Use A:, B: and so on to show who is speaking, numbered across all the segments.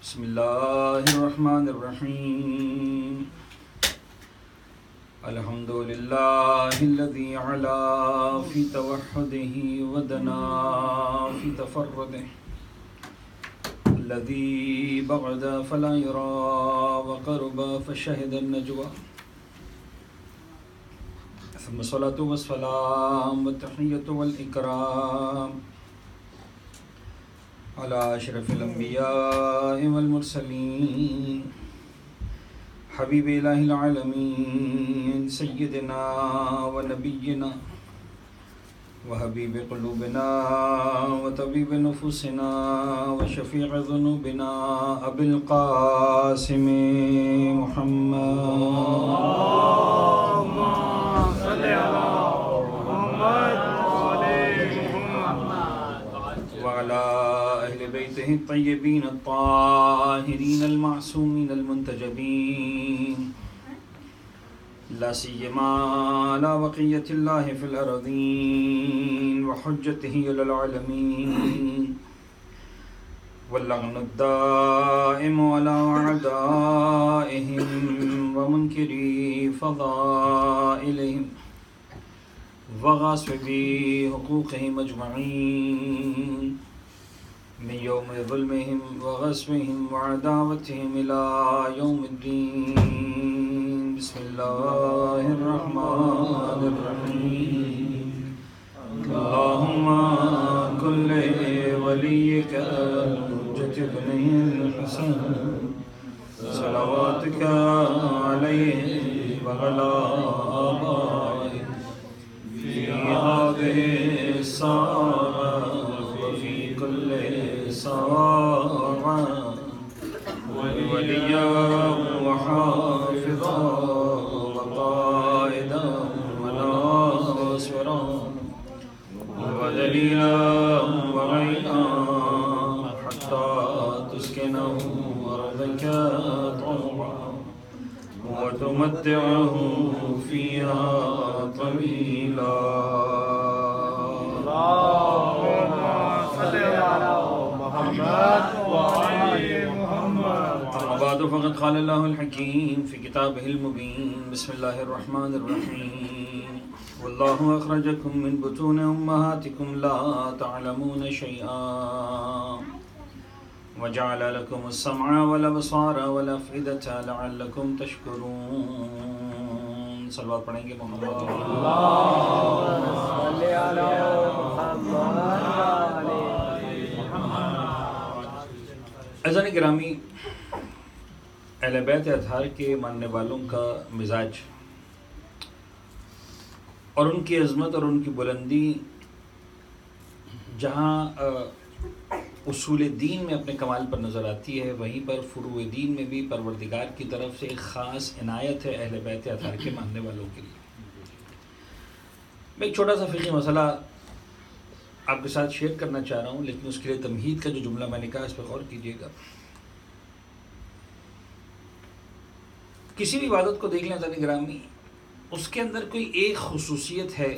A: بسم اللہ الرحمن الرحیم الحمد للہ الذی علا فی توحدہ ودنا فی تفردہ الذی بعد فلا یرا وقرب فشہد النجوى ثم الصلاة والسلام والتحیۃ والاکرام على اشرف الانبیاء والمرسلین حبیب الہ العالمین سیدنا ونبینا وحبیب قلوبنا وطبیب نفوسنا وشفیع ذنوبنا ابی القاسم وعلى أهل بيته الطيبين الطاهرين المعصومين المنتجبين لا سيما على بقية الله في الأرضين وحجته على العالمين واللعن الدائم على أعدائهم ومنكري فضائلهم وغاصبي حقوقهم أجمعين من يوم ظلمهم وغصبهم وعداوتهم إلى يوم الدين بسم الله الرحمن الرحيم اللهم كن لوليك الحجة ابن الحسن صلواتك عليه وعلى آبائه في هذه الساعة وفي كل ساعة وليا وحافظا وقائدا وناصرا ودليلا وعينا حتى تسكنه أرضك طوعا وتمتعه فيها طويلا اللهم صل على محمد وعلى محمد. أما بعد فقد قال الله الحكيم في كتابه المبين بسم الله الرحمن الرحيم والله أخرجكم من بطون أمهاتكم لا تعلمون شيئا وجعل لكم السمع والابصار والافئدة لعلكم تشكرون. صلوات پڑھیں گے محمد اللهم صل على محمد. عزیزان گرامی، اہل بیت اطہار کے ماننے والوں کا مزاج اور ان کی عظمت اور ان کی بلندی جہاں اصول دین میں اپنے کمال پر نظر آتی ہے، وہیں پر فروع دین میں بھی پروردگار کی طرف سے ایک خاص عنایت ہے اہل بیت اطہار کے ماننے والوں کے لیے. میں ایک چھوٹا سا فقہی مسئلہ آپ کے ساتھ شیئر کرنا چاہ رہا ہوں، لیکن اس کے لیے تمہید کا جو جملہ میں نے کہا اس پہ غور کیجیے گا. کسی بھی عبادت کو دیکھ لیں عزیزان گرامی، اس کے اندر کوئی ایک خصوصیت ہے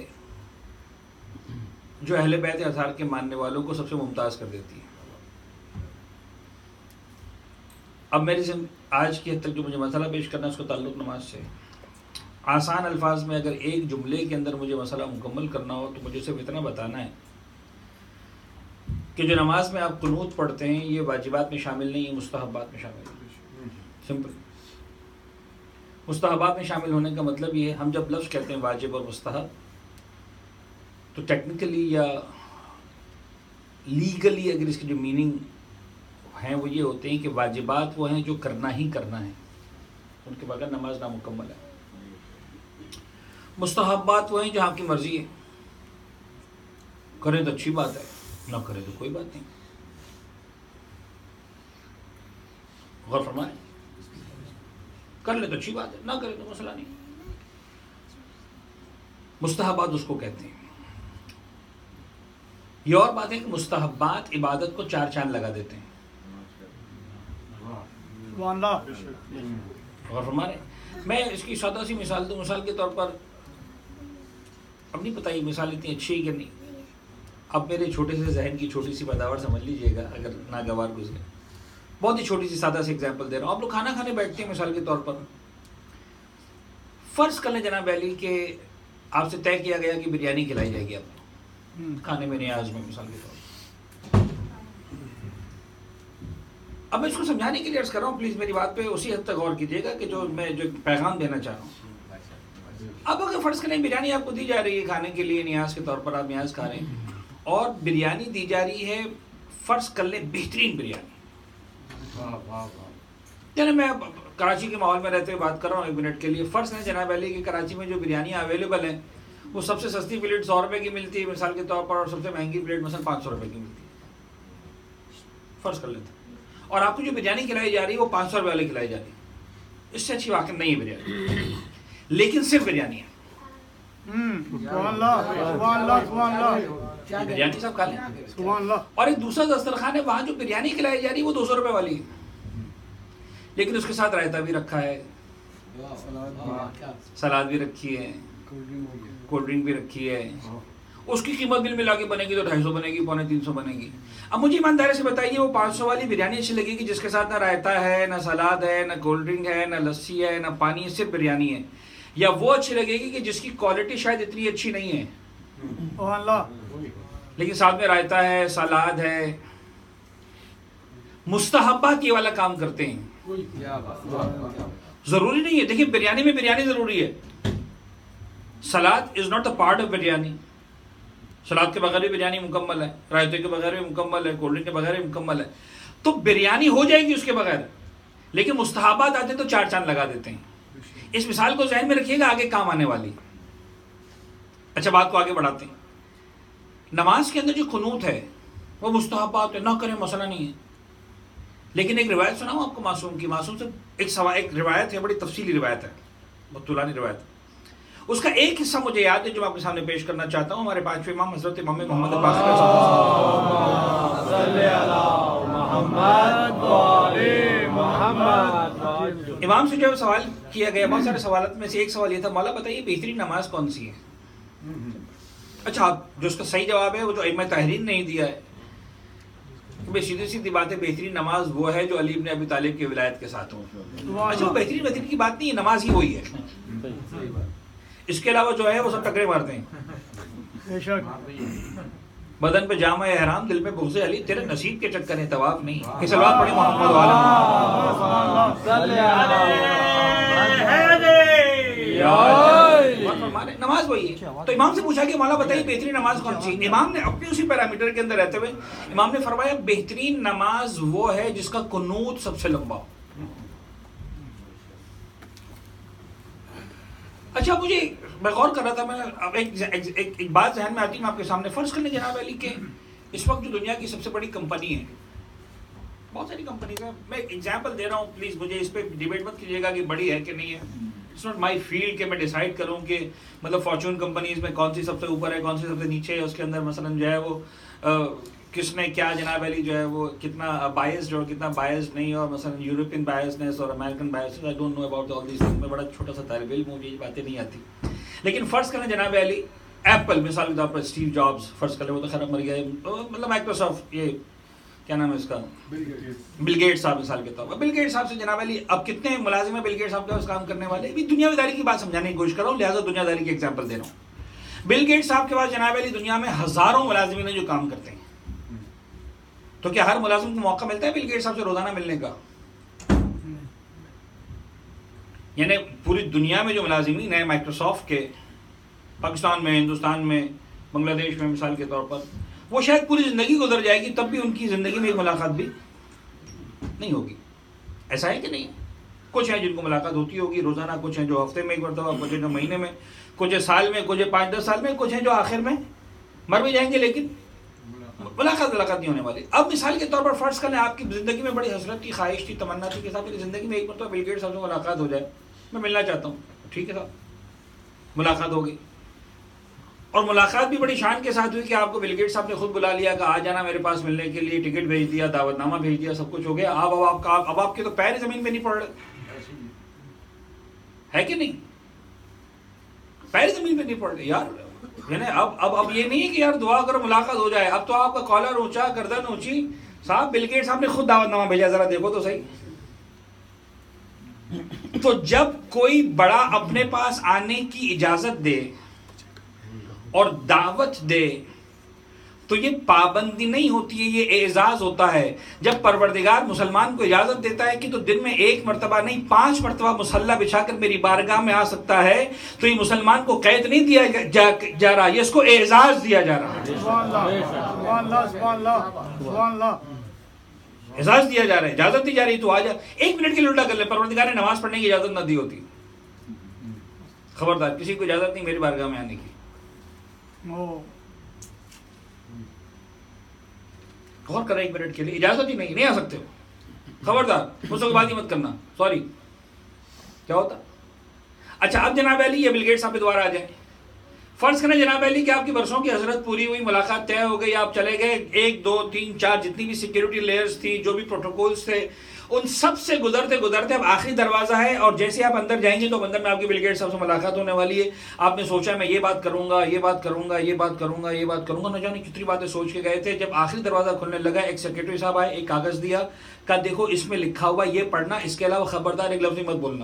A: جو اہل بیت اطہار کے ماننے والوں کو سب سے ممتاز کر دیتی ہے. اب میرے سے آج کی حد تک جو مجھے مسئلہ پیش کرنا ہے اس کا تعلق نماز سے. آسان الفاظ میں اگر ایک جملے کے اندر مجھے مسئلہ مکمل کرنا ہو تو مجھے صرف اتنا بتانا ہے کہ جو نماز میں آپ قنوت پڑھتے ہیں یہ واجبات میں شامل نہیں، یہ مستحبات میں شامل ہے. سمپل. مستحبات میں شامل ہونے کا مطلب یہ ہے، ہم جب لفظ کہتے ہیں واجب اور مستحب تو ٹیکنیکلی یا لیگلی اگر اس کی جو میننگ ہیں وہ یہ ہوتے ہیں کہ واجبات وہ ہیں جو کرنا ہی کرنا ہے، ان کے بغیر نماز نامکمل ہے. مستحبات وہ ہیں جو آپ کی مرضی ہے، کریں تو اچھی بات ہے، نہ کریں تو کوئی بات نہیں. غور فرمائیں، کر لے تو اچھی بات ہے، نہ کرے تو مسئلہ نہیں. مستحبات اس کو کہتے ہیں. یہ اور بات ہے کہ مستحبات عبادت کو چار چاند لگا دیتے ہیں. غور فرمائیں. میں اس کی سادہ سی مثال دوں. مثال کے طور پر اب نہیں پتہ یہ مثال اتنی اچھی ہے کہ نہیں. اب میرے چھوٹے سے ذہن کی چھوٹی سی پیداوار سمجھ لیجئے گا اگر ناگوار گزرے. بہت ہی چھوٹی سی سادہ سی ایگزامپل دے رہا ہوں. آپ لوگ کھانا کھانے بیٹھتے ہیں مثال کے طور پر, فرض کر لیں جناب علی کہ آپ سے طے کیا گیا کہ بریانی کھلائی جائے گی آپ کو کھانے میں نیاز میں مثال کے طور پر. اب میں اس کو سمجھانے کے لیے عرض کر رہا ہوں, پلیز میری بات پہ اسی حد تک غور کیجیے گا کہ جو میں جو پیغام دینا چاہ رہا ہوں. اب اگر فرض کریں بریانی آپ کو دی جا رہی ہے کھانے کے لیے نیاز کے طور پر, آپ نیاز کھا رہے ہیں, اور بریانی دی جا رہی ہے فرض کر لیں بہترین بریانی. یعنی میں کراچی کے ماحول میں رہتے ہوئے بات کر رہا ہوں 1 منٹ کے لیے. فرض ہے جناب علی کہ کراچی میں جو بریانیاں اویلیبل ہیں وہ سب سے سستی پلیٹ 100 روپے کی ملتی ہے مثال کے طور پر, اور سب سے مہنگی پلیٹ مثلا 500 روپے کی ملتی ہے, فرض کر لیتے ہیں. اور آپ کو جو بریانی کھلائی جا رہی ہے وہ 500 روپے والی کھلائی جا رہی ہے. اس سے اچھی واقع نہیں ہے بریانی, لیکن صرف بریانی ہے. بریانی سب کھا لیں. اور ایک دوسرا دسترخوان ہے, وہاں جو بریانی کھلائی جا رہی ہے وہ 200 روپے والی ہے, لیکن اس کے ساتھ رائتا بھی رکھا ہے, سلاد بھی رکھی ہے, کولڈ ڈرنک بھی رکھی ہے. اس کی قیمت بل ملا کے بنے گی تو 250 بنے گی, 250 بنے گی. اب مجھے ایمانداری سے بتائیے وہ 500 والی بریانی اچھی لگے گی جس کے ساتھ نہ رائتا ہے, نہ سلاد ہے, نہ کولڈ ڈرنک ہے, نہ لسی ہے, نہ پانی ہے, صرف بریانی ہے, یا وہ اچھی لگے گی کہ جس کی کوالٹی شاید اتنی اچھی نہیں ہے لیکن ساتھ میں رائتا ہے, سلاد ہے. مستحبات یہ والا کام کرتے ہیں, ضروری نہیں ہے. دیکھیں بریانی میں بریانی ضروری ہے, salad is not a part of biryani. Salad کے بغیر بھی بریانی مکمل ہے, رائتے کے بغیر بھی مکمل ہے, کولڈ ڈرنک کے بغیر بھی مکمل ہے. تو بریانی ہو جائے گی اس کے بغیر, لیکن مستحبات آتے تو 4 چاند لگا دیتے ہیں. اس مثال کو ذہن میں رکھیے گا, آگے کام آنے والی. اچھا بات کو آگے بڑھاتے ہیں. نماز کے اندر جو قنوت ہے وہ مستحبات ہے, نہ کریں مسئلہ نہیں ہے. لیکن ایک روایت سناؤں آپ کو معصوم کی. معصوم سے ایک روایت ہے, بڑی تفصیلی روایت ہے, بہت طولانی روایت. اس کا ایک حصہ مجھے یاد ہے جو میں آپ کے سامنے پیش کرنا چاہتا ہوں. ہمارے 5ویں امام حضرت امام محمد باقر امام سے جو سوال کیا گیا, بہت سارے سوالات میں سے ایک سوال یہ تھا, مولا بتائیے بہترین نماز کون سی ہے؟ اچھا, جو اس کا صحیح جواب ہے وہ جو ائمہ تحریر نہیں دیا ہے, بے سیدھی سیدھی بات ہے, بہترین نماز وہ ہے جو علی بن ابی طالب کی ولایت کے ساتھ ہو. اچھا وہ بہترین کی بات نہیں ہے, نماز ہی وہی ہے. اس کے علاوہ جو ہے وہ سب ٹکرے مارتے ہیں. بدن پہ جامع احرام, دل پہ بغض علی, تیرے نصیب کے چکر ہیں, طواف نہیں. کہ صلوات پڑھیں محمد نماز وہی ہے. تو امام سے پوچھا کہ مولا بتائیے بہترین نماز کون سی؟ امام نے اپنے اسی پیرامیٹر کے اندر رہتے ہوئے امام نے فرمایا بہترین نماز وہ ہے جس کا قنوت سب سے لمبا ہو. اچھا مجھے میں غور کر رہا تھا, میں اب ایک بات ذہن میں آتی ہے, میں آپ کے سامنے فرض کر لیں جناب علی کہ اس وقت جو دنیا کی سب سے بڑی کمپنی ہے, بہت ساری کمپنیز ہیں, میں ایک ایگزامپل دے رہا ہوں, پلیز مجھے اس پہ ڈیبیٹ مت کیجیے گا کہ بڑی ہے کہ نہیں ہے. اٹس ناٹ مائی فیلڈ کہ میں ڈیسائیڈ کروں کہ مطلب فارچون کمپنیز میں کون سی سب سے اوپر ہے, کون سی سب سے نیچے ہے, اس کے اندر مثلا جو ہے وہ کس نے کیا جناب علی جو ہے وہ کتنا بائز جو کتنا بائز نہیں, اور مثلا یورپین بائزنس اور American biases, I don't know about all these things. میں بڑا چھوٹا سا طالب علم ہوں, یہ باتیں نہیں آتی. لیکن فرض کریں جناب علی ایپل مثال کے طور پر, اسٹیو جابز فرض کر لیں, وہ تو خیر مر گیا, مطلب مائکروسافٹ, یہ کیا نام ہے اس کا, بل گیٹس صاحب مثال کے طور پر. بل گیٹس صاحب سے جناب علی اب کتنے ملازم ہیں بل گیٹس صاحب کے پاس کام کرنے والے؟ بھی دنیا داری کی بات سمجھانے کی کوشش کر رہا ہوں, لہٰذا دنیا داری کی ایگزامپل دے رہا ہوں. بل گیٹس صاحب کے پاس جناب علی دنیا میں ہزاروں ملازمین ہیں جو کام کرتے ہیں. تو کیا ہر ملازم کو موقع ملتا ہے بل گیٹس صاحب سے روزانہ ملنے کا؟ یعنی پوری دنیا میں جو ملازمین ہیں مائکروسافٹ کے, پاکستان میں, ہندوستان میں, بنگلہ دیش میں مثال کے طور پر, وہ شاید پوری زندگی گزر جائے گی تب بھی ان کی زندگی میں ایک ملاقات بھی نہیں ہوگی. ایسا ہے کہ نہیں؟ کچھ ہیں جن کو ملاقات ہوتی ہوگی روزانہ, کچھ ہیں جو ہفتے میں ایک مرتبہ, کچھ ہیں جو مہینے میں, کچھ ہے سال میں, کچھ ہے 5-10 سال میں, کچھ ہیں جو آخر میں مر بھی جائیں گے لیکن ملاقات نہیں ہونے والی. اب مثال کے طور پر فرض کر لیں آپ کی زندگی میں بڑی حسرت تھی, خواہش تھی, تمنا تھی کہ صاحب میری زندگی میں ایک مرتبہ بل گیٹس صاحب سے ملاقات ہو جائے, میں ملنا چاہتا ہوں. ٹھیک ہے صاحب, ملاقات ہوگی, اور ملاقات بھی بڑی شان کے ساتھ ہوئی کہ آپ کو بل گیٹس صاحب نے خود بلا لیا کہ آ جانا میرے پاس ملنے کے لیے, ٹکٹ بھیج دیا, دعوت نامہ بھیج دیا, سب کچھ ہو گیا. اب آپ کے تو پیر زمین پہ نہیں پڑ رہے, ہے کہ نہیں؟ پیر زمین پہ نہیں پڑ رہے یار. یعنی اب یہ نہیں ہے کہ یار دعا کرو ملاقات ہو جائے, اب تو آپ کا کالر اونچا, گردن اونچی, صاحب بل گیٹس صاحب نے خود دعوت نامہ بھیجا، ذرا دیکھو تو صحیح. تو جب کوئی بڑا اپنے پاس آنے کی اجازت دے اور دعوت دے تو یہ پابندی نہیں ہوتی ہے، یہ اعزاز ہوتا ہے. جب پروردگار مسلمان کو اجازت دیتا ہے کہ تو دن میں 1 مرتبہ نہیں 5 مرتبہ مصلی بچھا کر میری بارگاہ میں آ سکتا ہے، تو یہ مسلمان کو قید نہیں دیا جا رہا، یہ اس کو اعزاز دیا جا رہا ہے. اعزاز دیا جا رہا ہے، اجازت دی جا رہی. تو آ جا 1 منٹ کے لیے الٹا کر لے. پروردگار نے نماز پڑھنے کی اجازت نہ دی ہوتی، خبردار کسی کو اجازت نہیں میری بارگاہ میں آنے کی. غور کریں 1 منٹ کے لیے، اجازت ہی نہیں آ سکتے ہو، خبردار مجھ سے بات ہی مت کرنا، سوری. کیا ہوتا؟ اچھا اب جناب علی یہ بل گیٹس صاحب دوبارہ آ جائیں. فرض کریں جناب علی کہ آپ کی برسوں کی حضرت پوری ہوئی، ملاقات طے ہو گئی، آپ چلے گئے، 1 2 3 4 جتنی بھی سیکیورٹی لیئرز تھی، جو بھی پروٹوکولز تھے، ان سب سے گزرتے گزرتے اب آخری دروازہ ہے، اور جیسے آپ اندر جائیں گے تو اندر میں آپ کی بل گیٹس صاحب سے ملاقات ہونے والی ہے. آپ نے سوچا میں یہ بات کروں گا، یہ بات کروں گا، یہ بات کروں گا، یہ بات کروں گا، نہ جانے کتنی باتیں سوچ کے گئے تھے. جب آخری دروازہ کھلنے لگا، ایک سیکریٹری صاحب آئے، ایک کاغذ دیا، کہا دیکھو اس میں لکھا ہوا یہ پڑھنا، اس کے علاوہ خبردار ایک لفظ مت بولنا.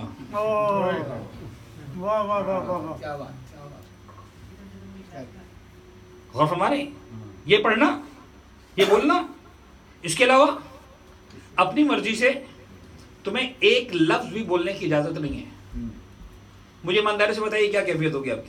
A: غور فرما رہے ہیں؟ یہ پڑھنا، یہ بولنا، اس کے علاوہ اپنی مرضی سے تمہیں ایک لفظ بھی بولنے کی اجازت نہیں ہے. مجھے ایمانداری سے بتائیے کیا کیفیت ہوگی آپ کی؟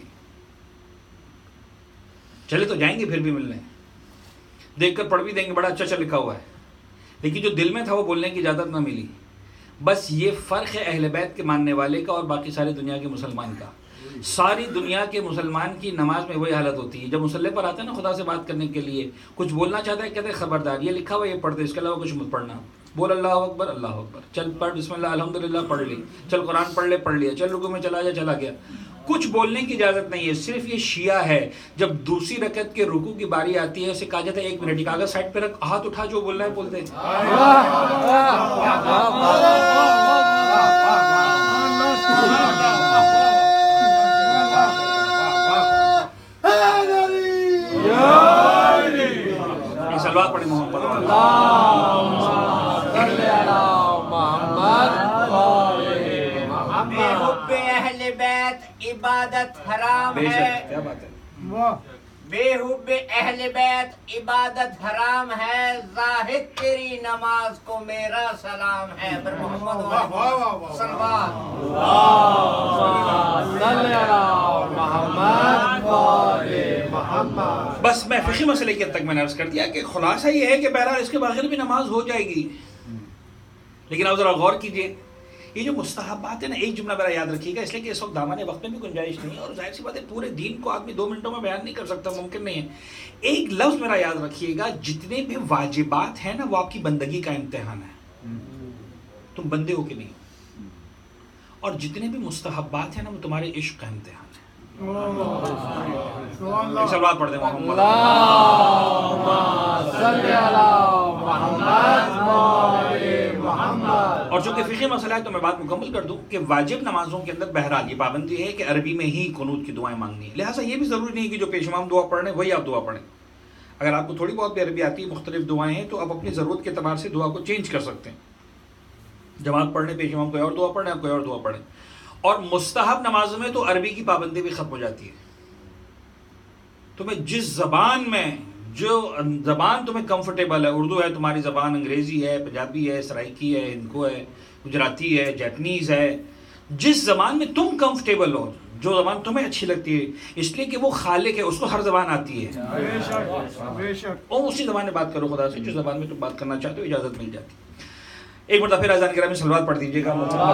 A: چلے تو جائیں گے پھر بھی ملنے، دیکھ کر پڑھ بھی دیں گے، بڑا اچھا لکھا ہوا ہے، لیکن جو دل میں تھا وہ بولنے کی اجازت نہ ملی. بس یہ فرق ہے اہل بیت کے ماننے والے کا اور باقی ساری دنیا کے مسلمان کا. ساری دنیا کے مسلمان کی نماز میں وہی حالت ہوتی ہے، جب مصلی پر آتا ہے نا خدا سے بات کرنے کے لیے، کچھ بولنا چاہتا ہے، کہتے ہیں خبردار یہ لکھا ہوا یہ پڑھ دے، اس کے علاوہ کچھ مت پڑھنا. بول اللہ اکبر، اللہ اکبر، چل پڑھ بسم اللہ الحمدللہ پڑھ لی، چل قرآن پڑھ لیا، چل رکوع میں چلا جا، چلا گیا. کچھ بولنے کی اجازت نہیں ہے. صرف یہ شیعہ ہے جب دوسری رکعت کے رکوع کی باری آتی ہے اسے کہا جاتا ہے 1 منٹ کاغذ سائڈ پہ رکھ، ہاتھ اٹھا، جو بولنا ہے بولتے ہیں. سلوات پڑھیں محمد
B: بے حب اہل بیت عبادت حرام ہے.
A: کیا بات ہے؟
B: بے حب اہل بیت عبادت حرام ہے. زاہد تیری نماز کو میرا سلام ہے. پر محمد صلوات.
A: بس میں فقہی مسئلے کے تک میں نے عرض کر دیا کہ خلاصہ یہ ہے کہ بہرحال اس کے بغیر بھی نماز ہو جائے گی. لیکن آپ ذرا غور کیجئے، یہ جو مستحبات ہیں نا، ایک جملہ میرا یاد رکھیے گا، اس لیے کہ اس وقت دامن وقت میں بھی گنجائش نہیں ہے، اور ظاہر سی بات ہے پورے دین کو آدمی 2 منٹوں میں بیان نہیں کر سکتا، ممکن نہیں ہے. ایک لفظ میرا یاد رکھیے گا، جتنے بھی واجبات ہیں نا وہ آپ کی بندگی کا امتحان ہے، تم بندے ہو کہ نہیں، اور جتنے بھی مستحبات ہیں نا وہ تمہارے عشق کا امتحان ہے. سلوات پڑھ دیں محمد. اور چونکہ فقہی مسئلہ ہے تو میں بات مکمل کر دوں کہ واجب نمازوں کے اندر بہرحال یہ پابندی ہے کہ عربی میں ہی قنوت کی دعائیں مانگنی ہے. لہٰذا یہ بھی ضروری نہیں کہ جو پیش امام دعا پڑھ رہے ہیں وہی آپ دعا پڑھیں. اگر آپ کو تھوڑی بہت بھی عربی آتی ہے، مختلف دعائیں ہیں، تو آپ اپنی ضرورت کے اعتبار سے دعا کو چینج کر سکتے ہیں. جماعت پڑھنے پیش امام کوئی اور دعا پڑھیں، آپ کوئی اور دعا پڑھیں. اور مستحب نمازوں میں تو عربی کی پابندی بھی ختم ہو جاتی ہے. تمہیں جس زبان میں، جو زبان تمہیں کمفرٹیبل ہے، اردو ہے تمہاری زبان، انگریزی ہے، پنجابی ہے، سرائکی ہے، ہندکو ہے، گجراتی ہے، جیپنیز ہے، جس زبان میں تم کمفرٹیبل ہو، جو زبان تمہیں اچھی لگتی ہے، اس لیے کہ وہ خالق ہے، اس کو ہر زبان آتی ہے، اور اسی زبان میں بات کرو خدا سے جو زبان میں تم بات کرنا چاہتے ہو، اجازت مل جاتی. ایک مرتبہ پھر اذان کرام میں صلوات پڑھ دیجیے گا.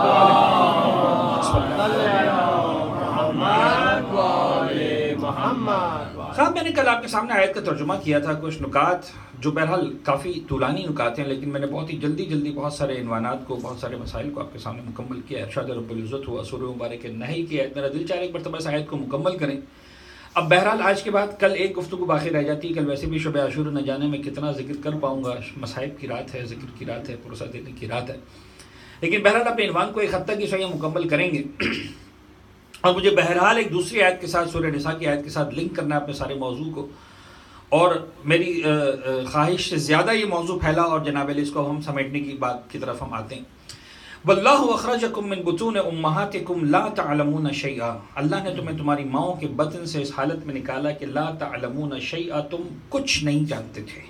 A: صاحب میں نے کل آپ کے سامنے آیت کا ترجمہ کیا تھا، کچھ نکات جو بہرحال کافی طولانی نکات ہیں، لیکن میں نے بہت ہی جلدی بہت سارے عنوانات کو، بہت سارے مسائل کو آپ کے سامنے مکمل کیا. ارشاد رب العزت ہوا سورہ مبارک نہیں کی آیت، میرا دل چاہ رہا ایک مرتبہ اس آیت کو مکمل کریں. اب بہرحال آج کے بعد کل ایک گفتگو باقی رہ جاتی ہے. کل ویسے بھی شب عاشور نہ جانے میں کتنا ذکر کر پاؤں گا، مصائب کی رات ہے، ذکر کی رات ہے، پروسہ دینے کی رات ہے، لیکن بہرحال اپنے عنوان کو ایک حد تک ہی صحیح مکمل کریں گے. اور مجھے بہرحال ایک دوسری آیت کے ساتھ، سورہ نساء کی آیت کے ساتھ لنک کرنا ہے اپنے سارے موضوع کو، اور میری خواہش سے زیادہ یہ موضوع پھیلا اور جناب علی اس کو ہم سمیٹنے کی بات کی طرف ہم آتے ہیں. واللہ اخرجکم من بطون امہاتکم لا تعلمون شیئا، اللہ نے تمہیں تمہاری ماؤں کے بطن سے اس حالت میں نکالا کہ لا تعلمون شیئا، تم کچھ نہیں جانتے تھے.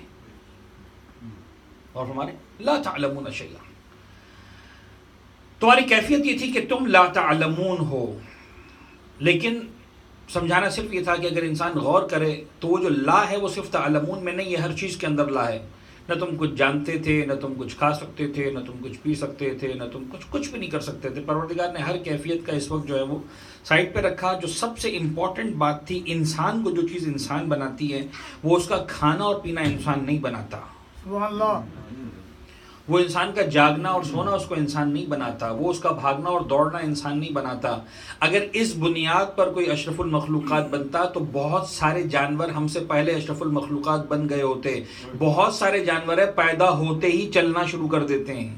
A: اور ہمارے لا تعلمون شیئا، تمہاری کیفیت یہ تھی کہ تم لا تعلمون ہو. لیکن سمجھانا صرف یہ تھا کہ اگر انسان غور کرے تو وہ جو لا ہے وہ صرف تعلمون میں نہیں، یہ ہر چیز کے اندر لا ہے. نہ تم کچھ جانتے تھے، نہ تم کچھ کھا سکتے تھے، نہ تم کچھ پی سکتے تھے، نہ تم کچھ بھی نہیں کر سکتے تھے. پروردگار نے ہر کیفیت کا اس وقت جو ہے وہ سائڈ پہ رکھا. جو سب سے امپورٹنٹ بات تھی، انسان کو جو چیز انسان بناتی ہے وہ اس کا کھانا اور پینا انسان نہیں بناتا.
C: سبحان اللہ.
A: وہ انسان کا جاگنا اور سونا اس کو انسان نہیں بناتا، وہ اس کا بھاگنا اور دوڑنا انسان نہیں بناتا. اگر اس بنیاد پر کوئی اشرف المخلوقات بنتا تو بہت سارے جانور ہم سے پہلے اشرف المخلوقات بن گئے ہوتے. بہت سارے جانور پیدا ہوتے ہی چلنا شروع کر دیتے ہیں،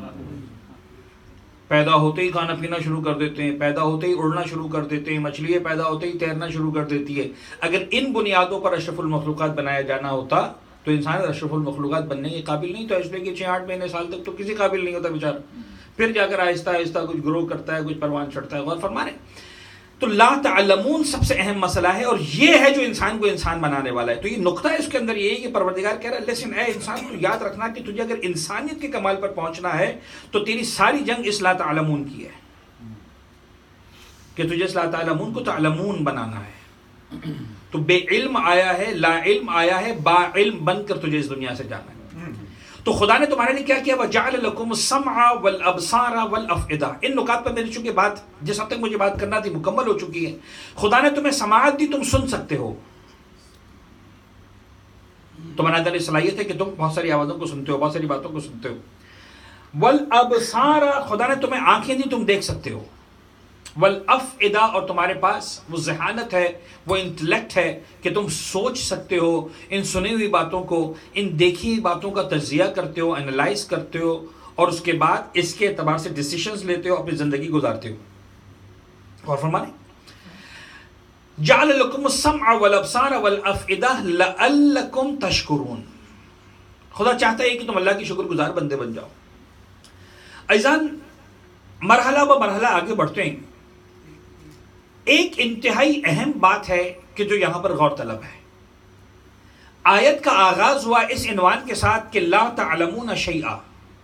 A: پیدا ہوتے ہی کھانا پینا شروع کر دیتے ہیں، پیدا ہوتے ہی اڑنا شروع کر دیتے ہیں، مچھلیاں پیدا ہوتے ہی تیرنا شروع کر دیتی ہے. اگر ان بنیادوں پر اشرف المخلوقات بنایا جانا ہوتا تو انسان اشرف المخلوقات بننے کے قابل نہیں. تو اس لیے کہ 6-8 مہینے سال تک تو کسی قابل نہیں ہوتا بیچارہ، پھر جا کر آہستہ آہستہ کچھ گرو کرتا ہے، کچھ پروان چڑھتا ہے. غور فرما رہے ہیں؟ تو لا تعلمون سب سے اہم مسئلہ ہے، اور یہ ہے جو انسان کو انسان بنانے والا ہے. تو یہ نقطہ اس کے اندر یہ ہے کہ پروردگار کہہ رہا ہے لیسن اے انسان، تو یاد رکھنا کہ تجھے اگر انسانیت کے کمال پر پہنچنا ہے تو تیری ساری جنگ اس لا تعلمون کی ہے، کہ تجھے اس لا تعلمون کو تعلمون بنانا ہے. تو بے علم آیا ہے، لا علم آیا ہے، با علم بن کر تجھے اس دنیا سے جانا ہے. تو خدا نے تمہارے لیے کیا کیا؟ وَجَعَلَ لَكُمُ السَّمْعَ وَالْأَبْصَارَ وَالْأَفْئِدَةَ. ان نکات پر میری چونکہ بات جس حد تک مجھے بات کرنا تھی مکمل ہو چکی ہے. خدا نے تمہیں سماعت دی، تم سن سکتے ہو. تمہارے اندر یہ صلاحیت ہے کہ تم بہت ساری آوازوں کو سنتے ہو، بہت ساری باتوں کو سنتے ہو. وَالْأَبْصَارَ، خدا نے تمہیں آنکھیں دی، تم دیکھ سکتے ہو. والافئدہ، اور تمہارے پاس وہ ذہانت ہے، وہ انٹلیکٹ ہے کہ تم سوچ سکتے ہو ان سنی ہوئی باتوں کو، ان دیکھی ہوئی باتوں کا تجزیہ کرتے ہو، انالائز کرتے ہو، اور اس کے بعد اس کے اعتبار سے ڈیسیشنز لیتے ہو، اپنی زندگی گزارتے ہو. اور فرمائیں جعل لکم السمع والابصار والافئدہ لعلکم تشکرون. خدا چاہتا ہے کہ تم اللہ کی شکر گزار بندے بن جاؤ. عزیزان، مرحلہ ب مرحلہ آگے بڑھتے ہیں. ایک انتہائی اہم بات ہے کہ جو یہاں پر غور طلب ہے. آیت کا آغاز ہوا اس عنوان کے ساتھ کہ لا تعلمون شیئا.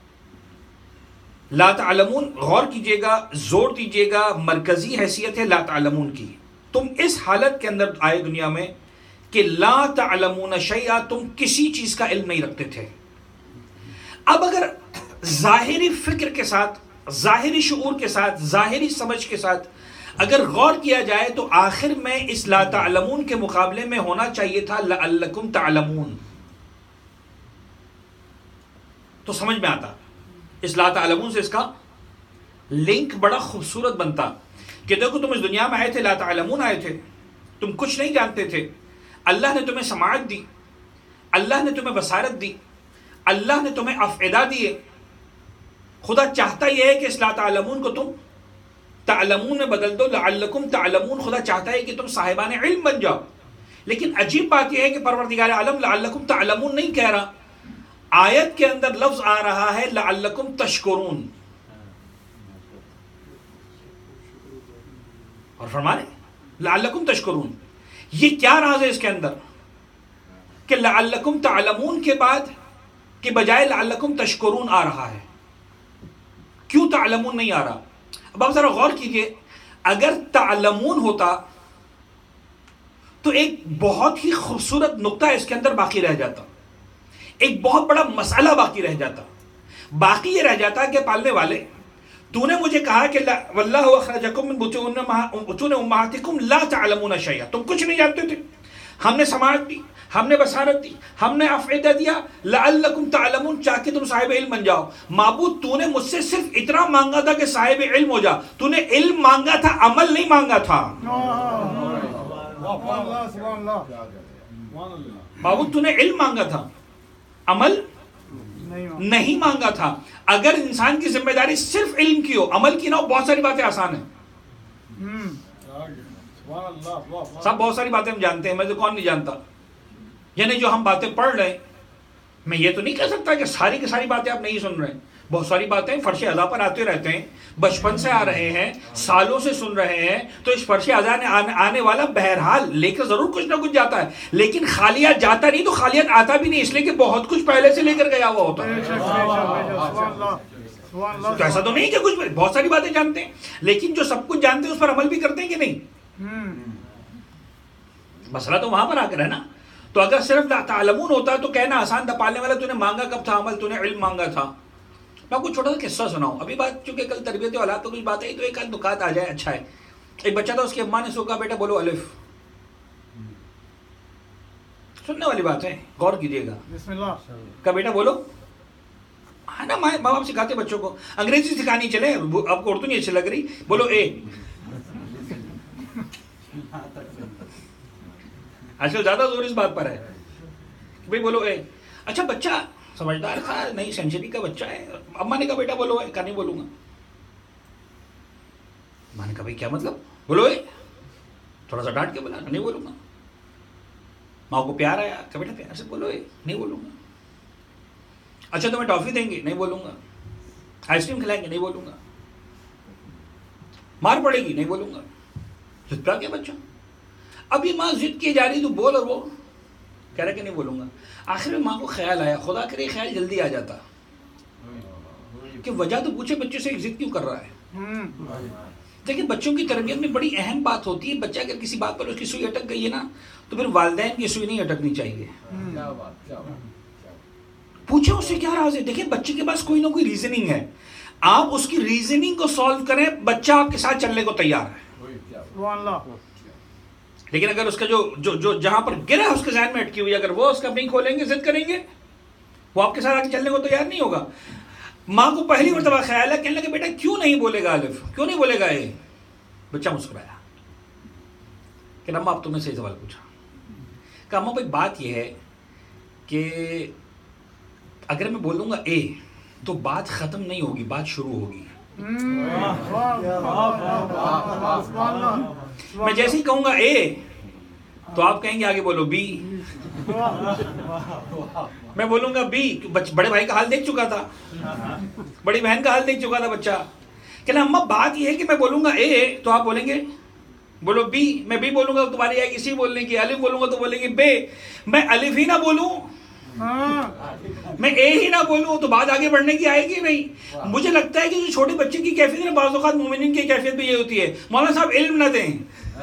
A: لا تعلمون، غور کیجئے گا، زور دیجئے گا، مرکزی حیثیت ہے لا تعلمون کی. تم اس حالت کے اندر آئے دنیا میں کہ لا تعلمون شیئا، تم کسی چیز کا علم نہیں رکھتے تھے. اب اگر ظاہری فکر کے ساتھ، ظاہری شعور کے ساتھ، ظاہری سمجھ کے ساتھ اگر غور کیا جائے تو آخر میں اس لا تعلمون کے مقابلے میں ہونا چاہیے تھا لعلکم تعلمون. تو سمجھ میں آتا اس لا تعلمون سے اس کا لنک بڑا خوبصورت بنتا کہ دیکھو تم اس دنیا میں آئے تھے، لا تعلمون آئے تھے، تم کچھ نہیں جانتے تھے. اللہ نے تمہیں سماعت دی، اللہ نے تمہیں بصارت دی، اللہ نے تمہیں افئدہ دیے. خدا چاہتا یہ ہے کہ اس لا تعلمون کو تم تعلمون میں بدل دو، لعلکم تعلمون. خدا چاہتا ہے کہ تم صاحبان علم بن جاؤ. لیکن عجیب بات یہ ہے کہ پروردگار عالم لعلکم تعلمون نہیں کہہ رہا. آیت کے اندر لفظ آ رہا ہے لعلکم تشکرون. اور فرمائے لعلکم تشکرون. یہ کیا راز ہے اس کے اندر کہ لعلکم تعلمون کے بعد کے بجائے لعلکم تشکرون آ رہا ہے؟ کیوں تعلمون نہیں آ رہا؟ اب آپ ذرا غور کیجئے. اگر تعلمون ہوتا تو ایک بہت ہی خوبصورت نقطہ اس کے اندر باقی رہ جاتا، ایک بہت بڑا مسئلہ باقی رہ جاتا. باقی یہ رہ جاتا کہ پالنے والے، تو نے مجھے کہا کہ واللہ اخرجکم من بطون امہاتکم لا تعلمون شیئا، تم کچھ نہیں جانتے تھے. ہم نے سماعت دی، ہم نے بصارت دی، ہم نے افئدہ دیا، لعلکم تعلمون، چاہ کے تم صاحب علم بن جاؤ. معبود تو نے مجھ سے صرف اتنا مانگا تھا کہ صاحب علم ہو جا. تو نے علم مانگا تھا، عمل نہیں مانگا تھا. معبود تو نے علم مانگا تھا، عمل نہیں مانگا تھا. اگر انسان کی ذمہ داری صرف علم کی ہو، عمل کی نہ ہو، بہت ساری باتیں آسان ہیں. سب بہت ساری باتیں ہم جانتے ہیں، میں سے کون نہیں جانتا. یعنی جو ہم باتیں پڑھ رہے ہیں، میں یہ تو نہیں کہہ سکتا کہ ساری کی ساری باتیں آپ نہیں سن رہے ہیں. بہت ساری باتیں فرش اذا پر آتے رہتے ہیں، بچپن سے آ رہے ہیں، سالوں سے سن رہے ہیں، تو اس فرش اذا نے آنے والا بہرحال لے کر ضرور کچھ نہ کچھ جاتا ہے، لیکن خالیات جاتا نہیں تو خالیات آتا بھی نہیں، اس لیے کہ بہت کچھ پہلے سے لے کر گیا ہوا ہوتا ہے. تو ایسا تو نہیں کہ کچھ بہت ساری باتیں جانتے ہیں، لیکن جو سب کچھ جانتے ہیں اس پر عمل بھی کرتے ہیں کہ نہیں. مسئلہ تو وہاں پر آ کر ہے نا. تو اگر صرف تعلمون ہوتا تو کہنا آسان تھا، پالنے والا تو نے مانگا کب تھا عمل، تو نے علم مانگا تھا. میں آپ کو چھوٹا سا قصہ سناؤں. ابھی بات چونکہ کل تربیت اولاد تو کچھ بات ہے تو ایک آدھ نکات آ جائے اچھا ہے. ایک بچہ تھا، اس کی اماں نے سو کہا بیٹا بولو الف. سننے والی بات ہے، غور کیجیے گا. بسم اللہ کا بیٹا بولو. ہے نا، ماں باپ سکھاتے بچوں کو. انگریزی سکھانی چلے، آپ کو اردو نہیں اچھی لگ رہی، بولو اے. آج کل زیادہ زور اس بات پر ہے کہ بھائی بولو اے. اچھا بچہ سمجھدار تھا، نہیں سینچری کا بچہ ہے. اماں نے کہا بیٹا بولو اے. کہا نہیں بولوں گا. ماں نے کہا بھائی کیا مطلب، بولو اے. تھوڑا سا ڈانٹ کے بولا نہیں بولوں گا. ماں کو پیار آیا، کہا بیٹا پیار سے بولو اے. نہیں بولوں گا. اچھا تمہیں ٹافی دیں گے، نہیں بولوں گا. آئس کریم کھلائیں گے، نہیں بولوں گا. مار پڑے گی، نہیں بولوں گا. ضد پہ آ گیا بچہ. ابھی ماں ضد کی جا رہی تو بول، اور وہ کہہ رہا کہ نہیں بولوں گا. آخر میں ماں کو خیال آیا، خدا کرے خیال جلدی آ جاتا کہ وجہ تو پوچھے بچے سے ضد کیوں کر رہا ہے. دیکھیں بچوں کی تربیت میں بڑی اہم بات ہوتی ہے. بچہ اگر کسی بات پر اس کی سوئی اٹک گئی ہے نا، تو پھر والدین کی سوئی نہیں اٹکنی چاہیے. پوچھیں اس سے کیا راز ہے. دیکھیں بچے کے پاس کوئی نہ کوئی ریزننگ ہے، آپ اس کی ریزننگ کو سالو کریں، بچہ آپ کے ساتھ چلنے کو تیار ہے. لیکن اگر اس کا جو جہاں پر گرا ہے اس کے ذہن میں اٹکی ہوئی، اگر وہ اس کا نہیں کھولیں گے، ضد کریں گے، وہ آپ کے ساتھ آگے چلنے کو تیار نہیں ہوگا. ماں کو پہلی مرتبہ خیال ہے، کہنے لگے بیٹا کیوں نہیں بولے گا الف، کیوں نہیں بولے گا اے. بچہ مسکرایا کہ اماں اب تم نے صحیح سوال پوچھا. کہ اماں بھائی بات یہ ہے کہ اگر میں بولوں گا اے تو بات ختم نہیں ہوگی، بات شروع ہوگی. میں جیسے ہی کہوں گا اے تو آپ کہیں گے آگے بولو بی. میں بولوں گا بی، بڑے بھائی کا حال دیکھ چکا تھا، بڑی بہن کا حال دیکھ چکا تھا بچہ. کہنا اماں بات یہ ہے کہ میں بولوں گا اے تو آپ بولیں گے بولو بی. میں بی بولوں گا تو تمہاری آئے گی سی بولنے کی. الف بولوں گا تو بولیں گے بے. میں الف ہی نہ بولوں، میں اے ہی نہ بولوں تو بات آگے بڑھنے کی آئے گی نہیں. مجھے لگتا ہے کہ جو چھوٹے بچے کی کیفیت ہے، بعض اوقات مومنین کی کیفیت بھی یہ ہوتی ہے، مولانا صاحب علم نہ دیں.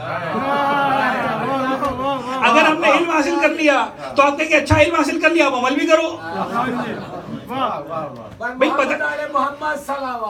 A: اگر ہم نے علم حاصل کر لیا تو آپ کہیں گے اچھا علم حاصل کر لیا، اب عمل بھی کرو. بھائی پتہ
B: محمد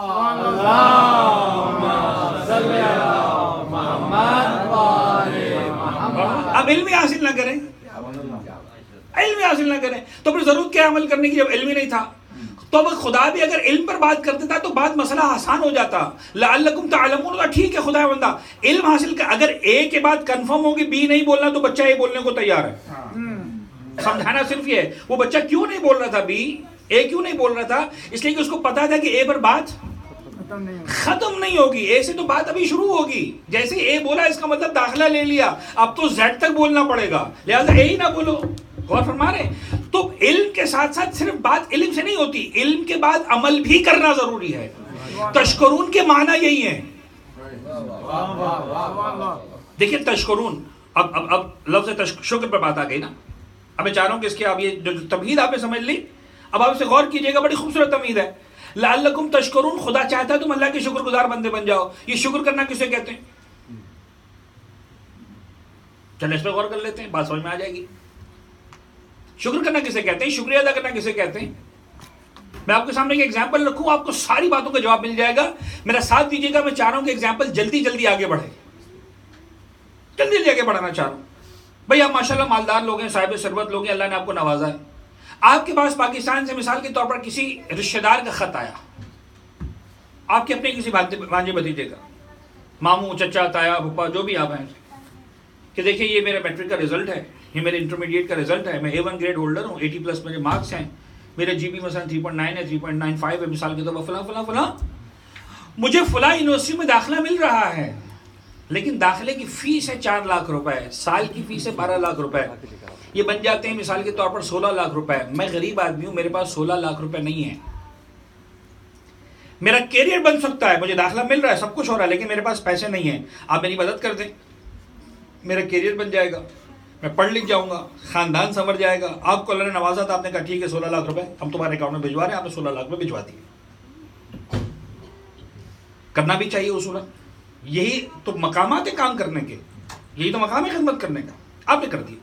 A: اب علم ہی حاصل نہ کریں، علم حاصل نہ کریں تو پھر ضرورت کیا عمل کرنے کی جب علم ہی نہیں تھا. تو اب خدا بھی اگر علم پر بات کرتے تھا تو بات مسئلہ آسان ہو جاتا. لعلکم تعلمون، ٹھیک ہے خدا بندہ علم حاصل کر، اگر اے کے بعد کنفرم ہوگی بی نہیں بولنا تو بچہ اے بولنے کو تیار ہے. سمجھانا صرف یہ ہے وہ بچہ کیوں نہیں بول رہا تھا بی، اے کیوں نہیں بول رہا تھا، اس لیے کہ اس کو پتا تھا کہ اے پر بات ختم نہیں ہوگی، اے سے تو بات ابھی شروع ہوگی. جیسے اے بولا اس کا مطلب داخلہ لے لیا، اب تو زیڈ تک بولنا پڑے گا، لہٰذا اے ہی نہ بولو. غور فرما رہے. تو علم کے ساتھ ساتھ صرف بات علم سے نہیں ہوتی، علم کے بعد عمل بھی کرنا ضروری ہے. تشکرون کے معنی یہی ہیں. دیکھیں تشکرون، اب لفظ شکر پر بات آ گئی نا. اب میں چاہ رہا ہوں کہ اس کے اب یہ جو تمہید آپ نے سمجھ لی، اب آپ اسے غور کیجئے گا، بڑی خوبصورت تمہید ہے. لعلکم تشکرون، خدا چاہتا ہے تم اللہ کے شکر گزار بندے بن جاؤ. یہ شکر کرنا کسے کہتے ہیں؟ چلیں اس پہ غور کر لیتے ہیں، بات سمجھ میں آ جائے گی. شکر کرنا کسے کہتے ہیں، شکریہ ادا کرنا کسے کہتے ہیں؟ میں آپ کے سامنے ایک ایگزامپل رکھوں، آپ کو ساری باتوں کا جواب مل جائے گا. میرا ساتھ دیجیے گا، میں چاہ رہا ہوں کہ ایگزامپل جلدی جلدی آگے بڑھے، جلدی جلدی آگے بڑھانا چاہ رہا ہوں. بھائی آپ ماشاءاللہ مالدار لوگ ہیں، صاحب ثروت لوگ ہیں، اللہ نے آپ کو نوازا ہے. آپ کے پاس پاکستان سے مثال کے طور پر کسی رشتہ دار کا خط آیا، آپ کے اپنے کسی بھانجے بھتیجے کا، ماموں چچا تایا پھپھا جو بھی آپ ہیں، کہ دیکھیں یہ میرا میٹرک کا رزلٹ ہے، یہ میرے انٹرمیڈیٹ کا رزلٹ ہے، میں A1 گریڈ ہولڈر ہوں، 80+ میرے مارکس ہیں، میرا جی بی مثلا 3.9 ہے، 3.95 ہے مثال کے طور پر، فلاں فلاں فلاں، مجھے فلاں یونیورسٹی میں داخلہ مل رہا ہے، لیکن داخلے کی فیس ہے 4 لاکھ روپے، سال کی فیس ہے 12 لاکھ روپے. یہ بن جاتے ہیں مثال کے طور پر 16 لاکھ روپے. میں غریب آدمی ہوں, میرے پاس 16 لاکھ روپے نہیں ہیں. میرا کیریئر بن سکتا ہے, مجھے داخلہ مل رہا ہے, سب کچھ ہو رہا ہے, لیکن میرے پاس پیسے نہیں ہیں. آپ میری مدد کر دیں, میرا کیریئر بن جائے گا, میں پڑھ لکھ جاؤں گا, خاندان سنور جائے گا. آپ کو اللہ نے نوازا تھا, آپ نے کہا ٹھیک ہے 16 لاکھ روپے ہم تمہارے اکاؤنٹ میں بھجوا رہے ہیں, آپ نے 16 لاکھ میں بھجوا دیے. کرنا بھی چاہیے اصولاً. یہی تو مقامات ہے کام کرنے کے, یہی تو مقام ہے خدمت کرنے کا. آپ نے کر دیا.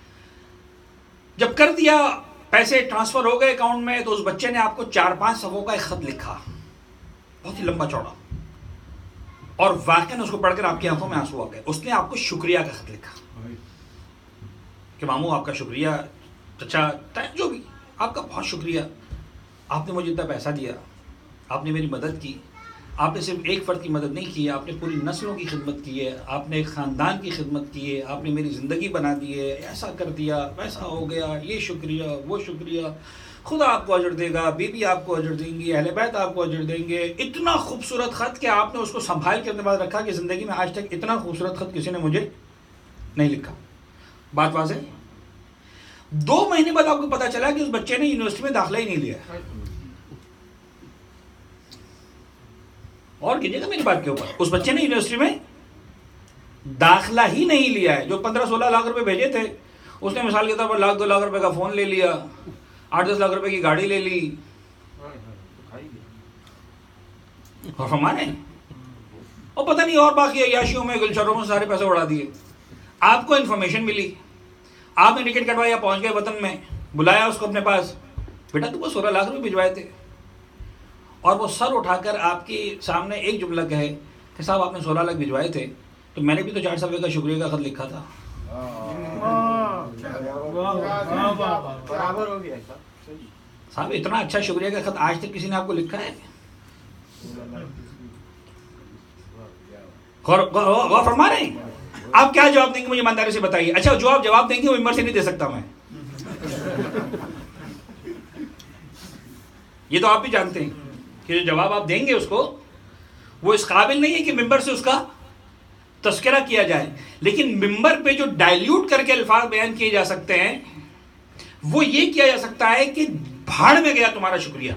A: جب کر دیا, پیسے ٹرانسفر ہو گئے اکاؤنٹ میں, تو اس بچے نے آپ کو 4-5 صفحوں کا ایک خط لکھا, بہت ہی لمبا چوڑا, اور واقعاً اس کو پڑھ کر آپ کی آنکھوں میں آنسو آ گئے. اس نے آپ کو شکریہ کا خط لکھا کہ ماموں آپ کا شکریہ, چچا جو بھی, آپ کا بہت شکریہ, آپ نے مجھے اتنا پیسہ دیا, آپ نے میری مدد کی, آپ نے صرف ایک فرد کی مدد نہیں کی, آپ نے پوری نسلوں کی خدمت کی ہے, آپ نے ایک خاندان کی خدمت کی ہے, آپ نے میری زندگی بنا دی ہے, ایسا کر دیا, ویسا ہو گیا, یہ شکریہ, وہ شکریہ, خدا آپ کو اجر دے گا, بیوی آپ کو اجر دیں گی, اہل بیت آپ کو اجر دیں گے. اتنا خوبصورت خط کہ آپ نے اس کو سنبھال کے اپنے پاس رکھا کہ زندگی میں آج تک اتنا خوبصورت خط کسی نے مجھے نہیں لکھا. بات واضح. 2 مہینے بعد آپ کو پتا چلا کہ اس بچے نے یونیورسٹی میں داخلہ ہی نہیں لیا. اور کیجیے گا میری بات کے اوپر, اس بچے نے یونیورسٹی میں داخلہ ہی نہیں لیا ہے. جو 15-16 لاکھ روپے بھیجے تھے, اس نے مثال کے طور پر 1-2 لاکھ روپے کا فون لے لیا, 8-10 لاکھ روپے کی گاڑی لے لی, اور ہمارے اور پتہ نہیں اور باقی عیاشیوں میں گلچروں میں سارے پیسے اڑا دیے. آپ کو انفارمیشن ملی, آپ نے ٹکٹ کٹوایا, پہنچ گئے وطن میں, بلایا اس کو اپنے پاس, بیٹا تم کو 16 لاکھ روپے بھجوائے تھے, اور وہ سر اٹھا کر آپ کے سامنے ایک جملہ کہے کہ صاحب آپ نے 16 لاکھ بھجوائے تھے, تو میں نے بھی تو 4 صفحے کا شکریہ کا خط لکھا تھا. صاحب اتنا اچھا شکریہ کا خط آج تک کسی نے آپ کو لکھا ہے؟ غور فرما رہے ہیں؟ آپ کیا جواب دیں گے مجھے ایمانداری سے بتائیے. اچھا جو آپ جواب دیں گے وہ ممبر سے نہیں دے سکتا میں, یہ تو آپ بھی جانتے ہیں کہ جو جواب آپ دیں گے اس کو, وہ اس قابل نہیں ہے کہ ممبر سے اس کا تذکرہ کیا جائے. لیکن ممبر پہ جو ڈائلیوٹ کر کے الفاظ بیان کیے جا سکتے ہیں, وہ یہ کیا جا سکتا ہے کہ بھاڑ میں گیا تمہارا شکریہ.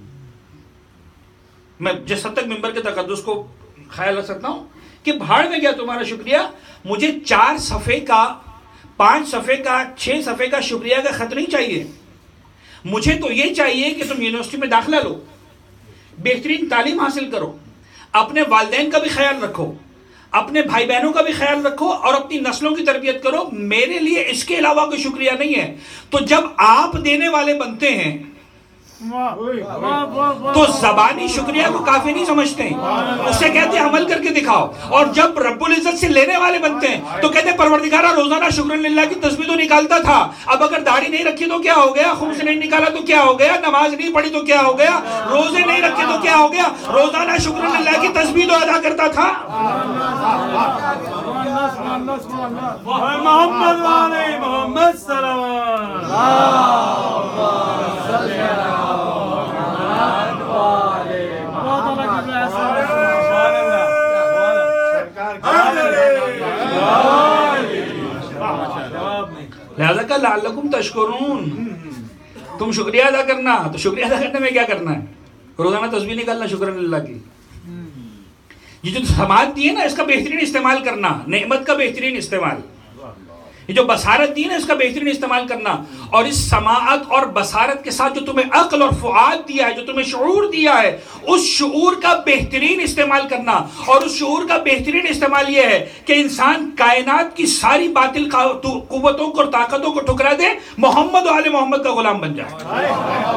A: میں جس حد تک ممبر کے تقدس کو خیال رکھ سکتا ہوں کہ بھاڑ میں گیا تمہارا شکریہ, مجھے 4 صفحے کا, 5 صفحے کا, 6 صفحے کا شکریہ کا خط نہیں چاہیے. مجھے تو یہ چاہیے کہ تم یونیورسٹی میں داخلہ لو, بہترین تعلیم حاصل کرو, اپنے والدین کا بھی خیال رکھو, اپنے بھائی بہنوں کا بھی خیال رکھو, اور اپنی نسلوں کی تربیت کرو. میرے لیے اس کے علاوہ کوئی شکریہ نہیں ہے. تو جب آپ دینے والے بنتے ہیں تو زبانی شکریہ کو کافی نہیں سمجھتے ہیں, اس سے کہتے ہیں عمل کر کے دکھاؤ. اور جب رب العزت سے لینے والے بنتے ہیں تو کہتے ہیں پروردگارہ روزانہ شکر للہ کی تسبیح تو نکالتا تھا, اب اگر داڑھی نہیں رکھی تو کیا ہو گیا, خمس نہیں نکالا تو کیا ہو گیا, نماز نہیں پڑھی تو کیا ہو گیا, روزے نہیں رکھے تو کیا ہو گیا, روزانہ شکر للہ کی تسبیح تو ادا کرتا تھا.
C: محمد والے محمد صلوات
A: لہذا کہ لعلکم تشکرون, تم شکریہ ادا کرنا. تو شکریہ ادا کرنے میں کیا کرنا ہے؟ روزانہ تسبیح نکالنا شکر اللہ کی. یہ جو سماعت دی ہے نا, اس کا بہترین استعمال کرنا, نعمت کا بہترین استعمال. یہ جو بصارت دی ہے نا, اس کا بہترین استعمال کرنا. اور اس سماعت اور بصارت کے ساتھ جو تمہیں عقل اور فؤاد دیا ہے, جو تمہیں شعور دیا ہے, اس شعور کا بہترین استعمال کرنا. اور اس شعور کا بہترین استعمال یہ ہے کہ انسان کائنات کی ساری باطل قوتوں کو اور طاقتوں کو ٹھکرا دے, محمد و آل محمد کا غلام بن جائے,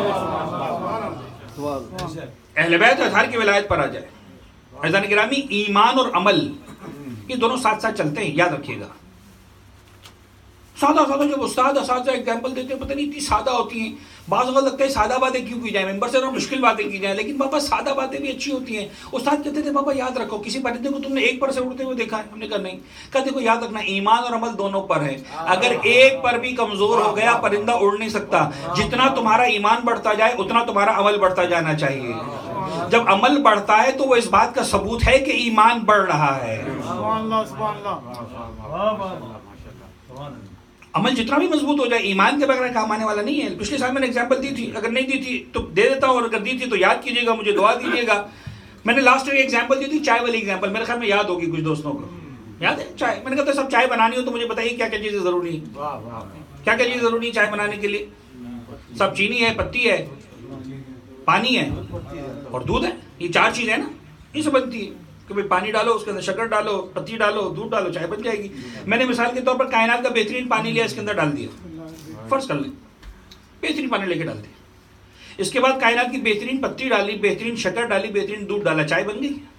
A: اہل بیت اطہار کی ولایت پر آ جائے. عزیزان گرامی, ایمان اور عمل یہ دونوں ساتھ ساتھ چلتے ہیں, یاد رکھیے گا. سادہ جب استاد اساتذہ ایگزامپل دیتے ہیں, پتہ نہیں اتنی سادہ ہوتی ہیں. بعض اوقات لگتا ہے سادہ باتیں کیوں کی جائیں, ممبر سے مشکل باتیں کی جائیں, لیکن بابا سادہ باتیں بھی اچھی ہوتی ہیں. استاد کہتے تھے بابا یاد رکھو, کسی پرندے کو تم نے ایک پر سے اڑتے ہوئے دیکھا ہے؟ ہم نے کہا نہیں. کہتے کو یاد رکھنا ایمان اور عمل دونوں پر ہے, اگر ایک پر بھی کمزور ہو گیا پرندہ اڑ نہیں سکتا. جتنا تمہارا ایمان بڑھتا جائے اتنا تمہارا عمل بڑھتا جانا چاہیے. جب عمل بڑھتا ہے تو وہ اس بات کا ثبوت ہے کہ ایمان بڑھ رہا ہے. عمل جتنا بھی مضبوط ہو جائے ایمان کے بغیر کام آنے والا نہیں ہے. پچھلے سال میں نے ایگزامپل دی تھی, اگر نہیں دی تھی تو دے دیتا ہوں, اور اگر دی تھی تو یاد کیجیے گا, مجھے دعا دیجیے گا. میں نے لاسٹ ایک ایگزامپل دی تھی, چائے والی ایگزامپل, میرے خیال میں یاد ہوگی کچھ دوستوں کو. یاد ہے چائے؟ میں نے کہا تھا سب چائے بنانی ہو تو مجھے بتائیے کیا کیا چیزیں ضروری ہیں, کیا کیا چیزیں ضروری ہیں چائے بنانے کے لیے. سب چینی ہے, پتی ہے, پانی ہے اور دودھ ہے. یہ 4 چیزیں ہیں نا, یہ سے بنتی ہے کہ بھائی پانی ڈالو, اس کے اندر شکر ڈالو, پتی ڈالو, دودھ ڈالو, چائے بن جائے گی. میں نے مثال کے طور پر کائنات کا بہترین پانی لیا, اس کے اندر ڈال دیا, فرض کر لیں بہترین پانی لے کے ڈال دیا. اس کے بعد کائنات کی بہترین پتی ڈالی, بہترین شکر ڈالی, بہترین دودھ ڈالا, چائے بن گئی.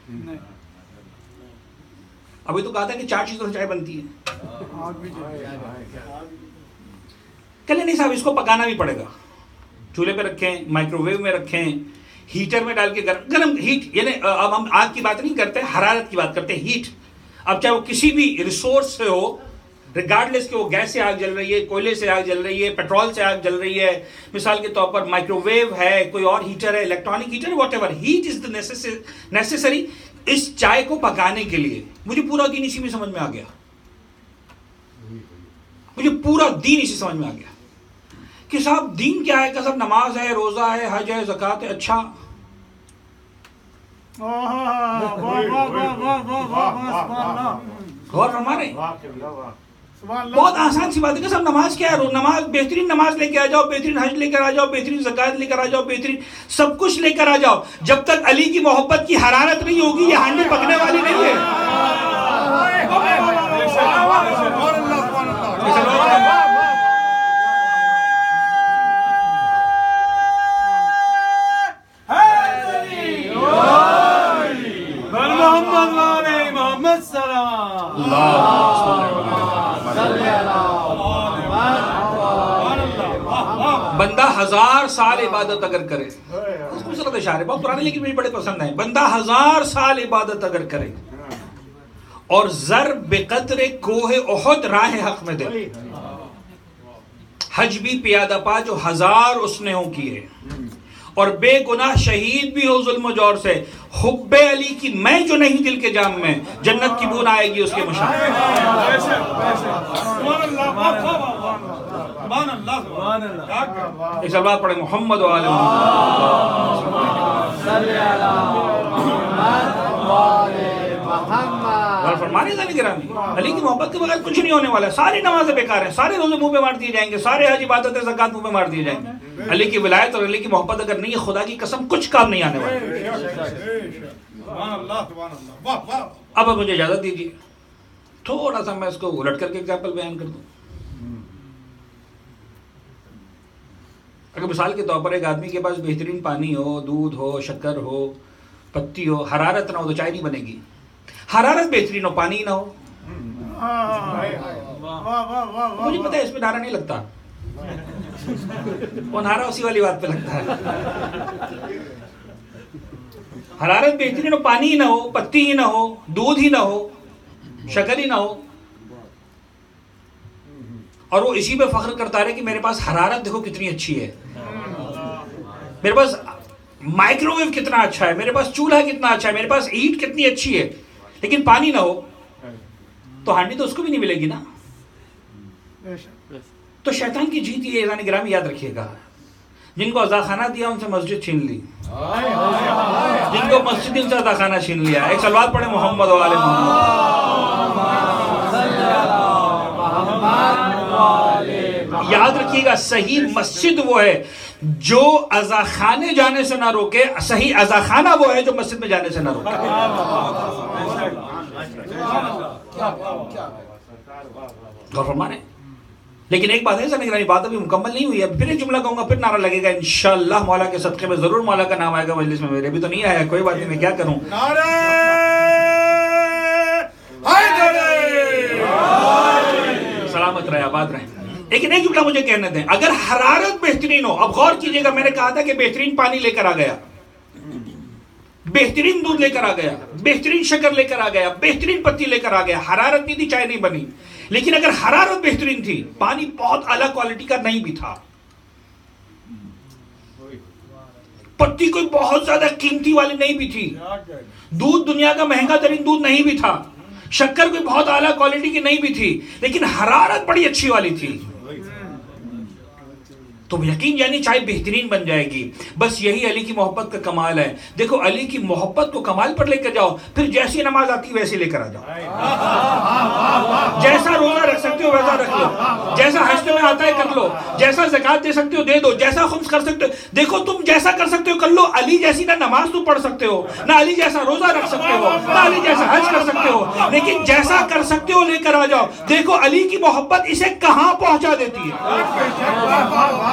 A: ابھی تو کہا تھا کہ 4 چیزوں سے چائے بنتی ہے. کہلے نہیں صاحب اس کو پکانا بھی پڑے گا, چولہے پہ رکھیں, مائکرو ویو میں رکھیں, ہیٹر میں ڈال کے گرم ہیٹ, یعنی اب ہم آگ کی بات نہیں کرتے, حرارت کی بات کرتے ہیں, ہیٹ. اب چاہے وہ کسی بھی ریسورس سے ہو, ریگارڈلیس کہ وہ گیس سے آگ جل رہی ہے, کوئلے سے آگ جل رہی ہے, پیٹرول سے آگ جل رہی ہے, مثال کے طور پر مائکرو ویو ہے, کوئی اور ہیٹر ہے, electronic heater, whatever, heat is the necessary اس چائے کو پکانے کے لیے. مجھے پورا دین اسی میں سمجھ میں آ گیا, مجھے پورا دین اسی سمجھ میں آ گیا کہ صاحب دین کیا ہے, کہ صاحب نماز ہے, روزہ ہے, حج ہے, زکوٰۃ ہے. اچھا غور فرما رہے ہیں, بہت آسان سی بات ہے کہ صاحب نماز کیا ہے, نماز بہترین نماز لے کے آ جاؤ, بہترین حج لے کر آ جاؤ, بہترین زکوٰۃ لے کر آ جاؤ, بہترین سب کچھ لے کر آ جاؤ, جب تک علی کی محبت کی حرارت نہیں ہوگی یہ ہانڈی پکنے والی نہیں ہے. بندہ 1000 سال عبادت اگر کرے, خوبصورت اشارے بہت پرانے لیکن مجھے بڑے پسند ہیں, بندہ 1000 سال عبادت اگر کرے اور زر بقدر کوہ احد راہ حق میں دے, حج بھی پیادہ پا جو 1000 اس نے ہوں کیے, اور بے گناہ شہید بھی ہو ظلم و جور سے, حب علی کی میں جو نہیں دل کے جام میں, جنت کی بو نہ آئے گی اس کے مشام. ایک سلوات پڑھیں محمد و آل محمد. فرمانے کا گرامی, علی کی محبت کے بغیر کچھ نہیں ہونے والا ہے. ساری نمازیں بیکار ہیں, سارے روزے منہ پہ مار دیے جائیں گے, سارے حج عبادتیں زکوٰۃ منہ پہ مار دیے جائیں گے. علی کی ولایت اور علی کی محبت اگر نہیں ہے, خدا کی قسم کچھ کام نہیں آنے والا. اب مجھے اجازت دیجیے تھوڑا سا میں اس کو الٹ کر کے ایگزامپل بیان کر دوں. اگر مثال کے طور پر ایک آدمی کے پاس بہترین پانی ہو, دودھ ہو, شکر ہو, پتی ہو, حرارت نہ ہو تو چائے نہیں بنے گی. حرارت بہترین ہو, پانی نہ ہو, مجھے پتا ہے اس پہ نعرہ نہیں لگتا, وہ نعرہ اسی والی بات پہ لگتا ہے. حرارت بہترین ہو, پانی ہی نہ ہو, پتی ہی نہ ہو, دودھ ہی نہ ہو, شکر ہی نہ ہو, اور وہ اسی پہ فخر کرتا رہے کہ میرے پاس حرارت دیکھو کتنی اچھی ہے, میرے پاس مائکرو ویو کتنا اچھا ہے, میرے پاس چولہا کتنا اچھا ہے, میرے پاس ہیٹ کتنی اچھی ہے, لیکن پانی نہ ہو تو ہانڈی تو اس کو بھی نہیں ملے گی نا. تو شیطان کی جیت یہ اذان گرامی یاد رکھیے گا, جن کو عزا خانہ دیا ان سے مسجد چھین لی, جن کو مسجد ان سے عزا خانہ چھین لیا. ایک سلوات پڑھیں محمد و آل محمد. یاد رکھیے گا صحیح مسجد وہ ہے جو عزا خانے جانے سے نہ روکے, صحیح عزا خانہ وہ ہے جو مسجد میں جانے سے نہ روکے. غور فرمانے. لیکن ایک بات ہے سر نگرانی, بات ابھی مکمل نہیں ہوئی ہے. پھر ایک جملہ کہوں گا, پھر نعرہ لگے گا, انشاءاللہ مولا کے صدقے میں ضرور مولا کا نام آئے گا مجلس میں. میرے بھی تو نہیں آیا, کوئی بات نہیں, میں کیا کروں. سلامت رہے, آباد رہیں. لیکن ایک جملہ مجھے کہنے دیں, اگر حرارت بہترین ہو, اب غور کیجئے گا, میں نے کہا تھا کہ بہترین پانی لے کر آ گیا, بہترین دودھ لے کر آ گیا, بہترین شکر لے کر آ گیا, بہترین پتی لے کر آ گیا, حرارت نہیں تھی, چائے نہیں بنی. لیکن اگر حرارت بہترین تھی, پانی بہت اعلیٰ کوالٹی کا نہیں بھی تھا, پتی کوئی بہت زیادہ قیمتی والی نہیں بھی تھی, دودھ دنیا کا مہنگا ترین دودھ نہیں بھی تھا, شکر کوئی بہت اعلیٰ کوالٹی کی نہیں بھی تھی لیکن حرارت بڑی اچھی والی تھی، تو یقین یعنی چائے بہترین بن جائے گی. بس یہی علی کی محبت کا کمال ہے. دیکھو علی کی محبت کو کمال پر لے کر جاؤ، پھر جیسی نماز آتی ویسے لے کر آ جاؤ. جیسا روزہ رکھ سکتے ہو ویسا رکھ لو، جیسا حج میں آتا ہے کر لو، جیسا زکات دے سکتے ہو دے دو، جیسا خمس کر سکتے ہو. دیکھو تم جیسا کر سکتے ہو کر لو. علی جیسی نہ نماز تم پڑھ سکتے ہو، نہ علی جیسا روزہ رکھ سکتے ہو، نہ علی جیسا حج کر سکتے ہو، لیکن جیسا کر سکتے ہو لے کر آ جاؤ. دیکھو علی کی محبت اسے کہاں پہنچا دیتی ہے.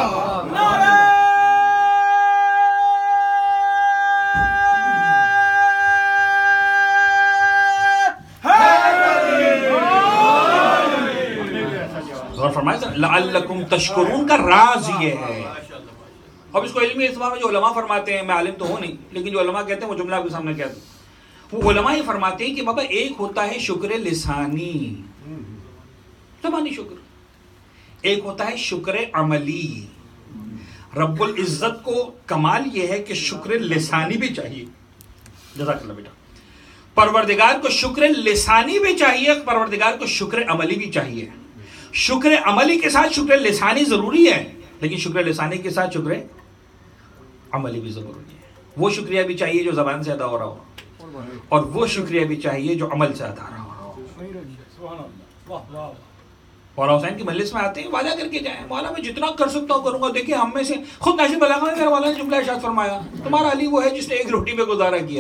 A: لعلکم تشکرون کا راز یہ ہے. اب اس کو علمی اعتبار میں جو علماء فرماتے ہیں، میں عالم تو ہوں نہیں لیکن جو علماء کہتے ہیں وہ جملہ آپ کے سامنے کہتا ہوں. وہ علماء یہ فرماتے ہیں کہ بابا ایک ہوتا ہے شکر لسانی، زبانی شکر، ایک ہوتا ہے شکر عملی. رب العزت کو کمال یہ ہے کہ شکر لسانی بھی چاہیے. جزاک اللہ بیٹا. پروردگار کو شکر لسانی بھی چاہیے، پروردگار کو شکر عملی بھی چاہیے. شکر عملی کے ساتھ شکر لسانی ضروری ہے، لیکن شکر لسانی کے ساتھ شکر عملی بھی ضروری ہے. وہ شکریہ بھی چاہیے جو زبان سے ادا ہو رہا ہو، اور وہ شکریہ بھی چاہیے جو عمل سے ادا رہا ہو. مولانا حسین کی مجلس میں آتے ہیں، وعدہ کر کے جائیں مولا میں جتنا کر سکتا ہوں کروں گا. دیکھیں ہم میں سے خود ناشد بلاغہ میں میرے مولا نے جملہ ارشاد فرمایا، تمہارا علی وہ ہے جس نے ایک روٹی پہ گزارا کیا،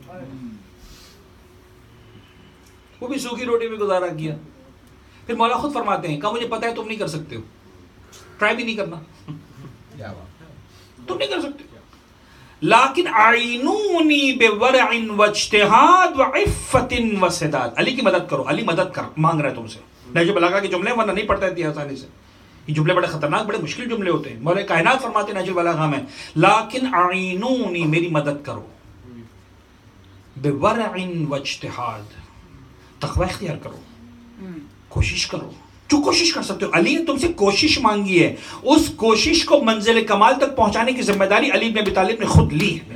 A: وہ بھی سوکھی روٹی پہ گزارا کیا. پھر مولا خود فرماتے ہیں کہ مجھے پتا ہے تم نہیں کر سکتے ہو، ٹرائی بھی نہیں کرنا، تم نہیں کر سکتے. لیکن اعینونی بورع واجتہاد وعفت وسداد. علی کی مدد کرو. علی مدد کر مانگ رہا ہے تم سے. نہج بلاغہ کے جملے ورنہ نہیں پڑھتا اتنی آسانی سے. یہ جملے بڑے خطرناک بڑے مشکل جملے ہوتے ہیں. مولا کائنات فرماتے ہیں نہج بلاغہ میں، لیکن اعینونی میری مدد کرو، بورع واجتہاد، تقوی اختیار کرو، کوشش کرو جو کوشش کر سکتے ہو. علی نے تم سے کوشش مانگی ہے، اس کوشش کو منزل کمال تک پہنچانے کی ذمہ داری علی بن ابی طالب نے خود لی ہے.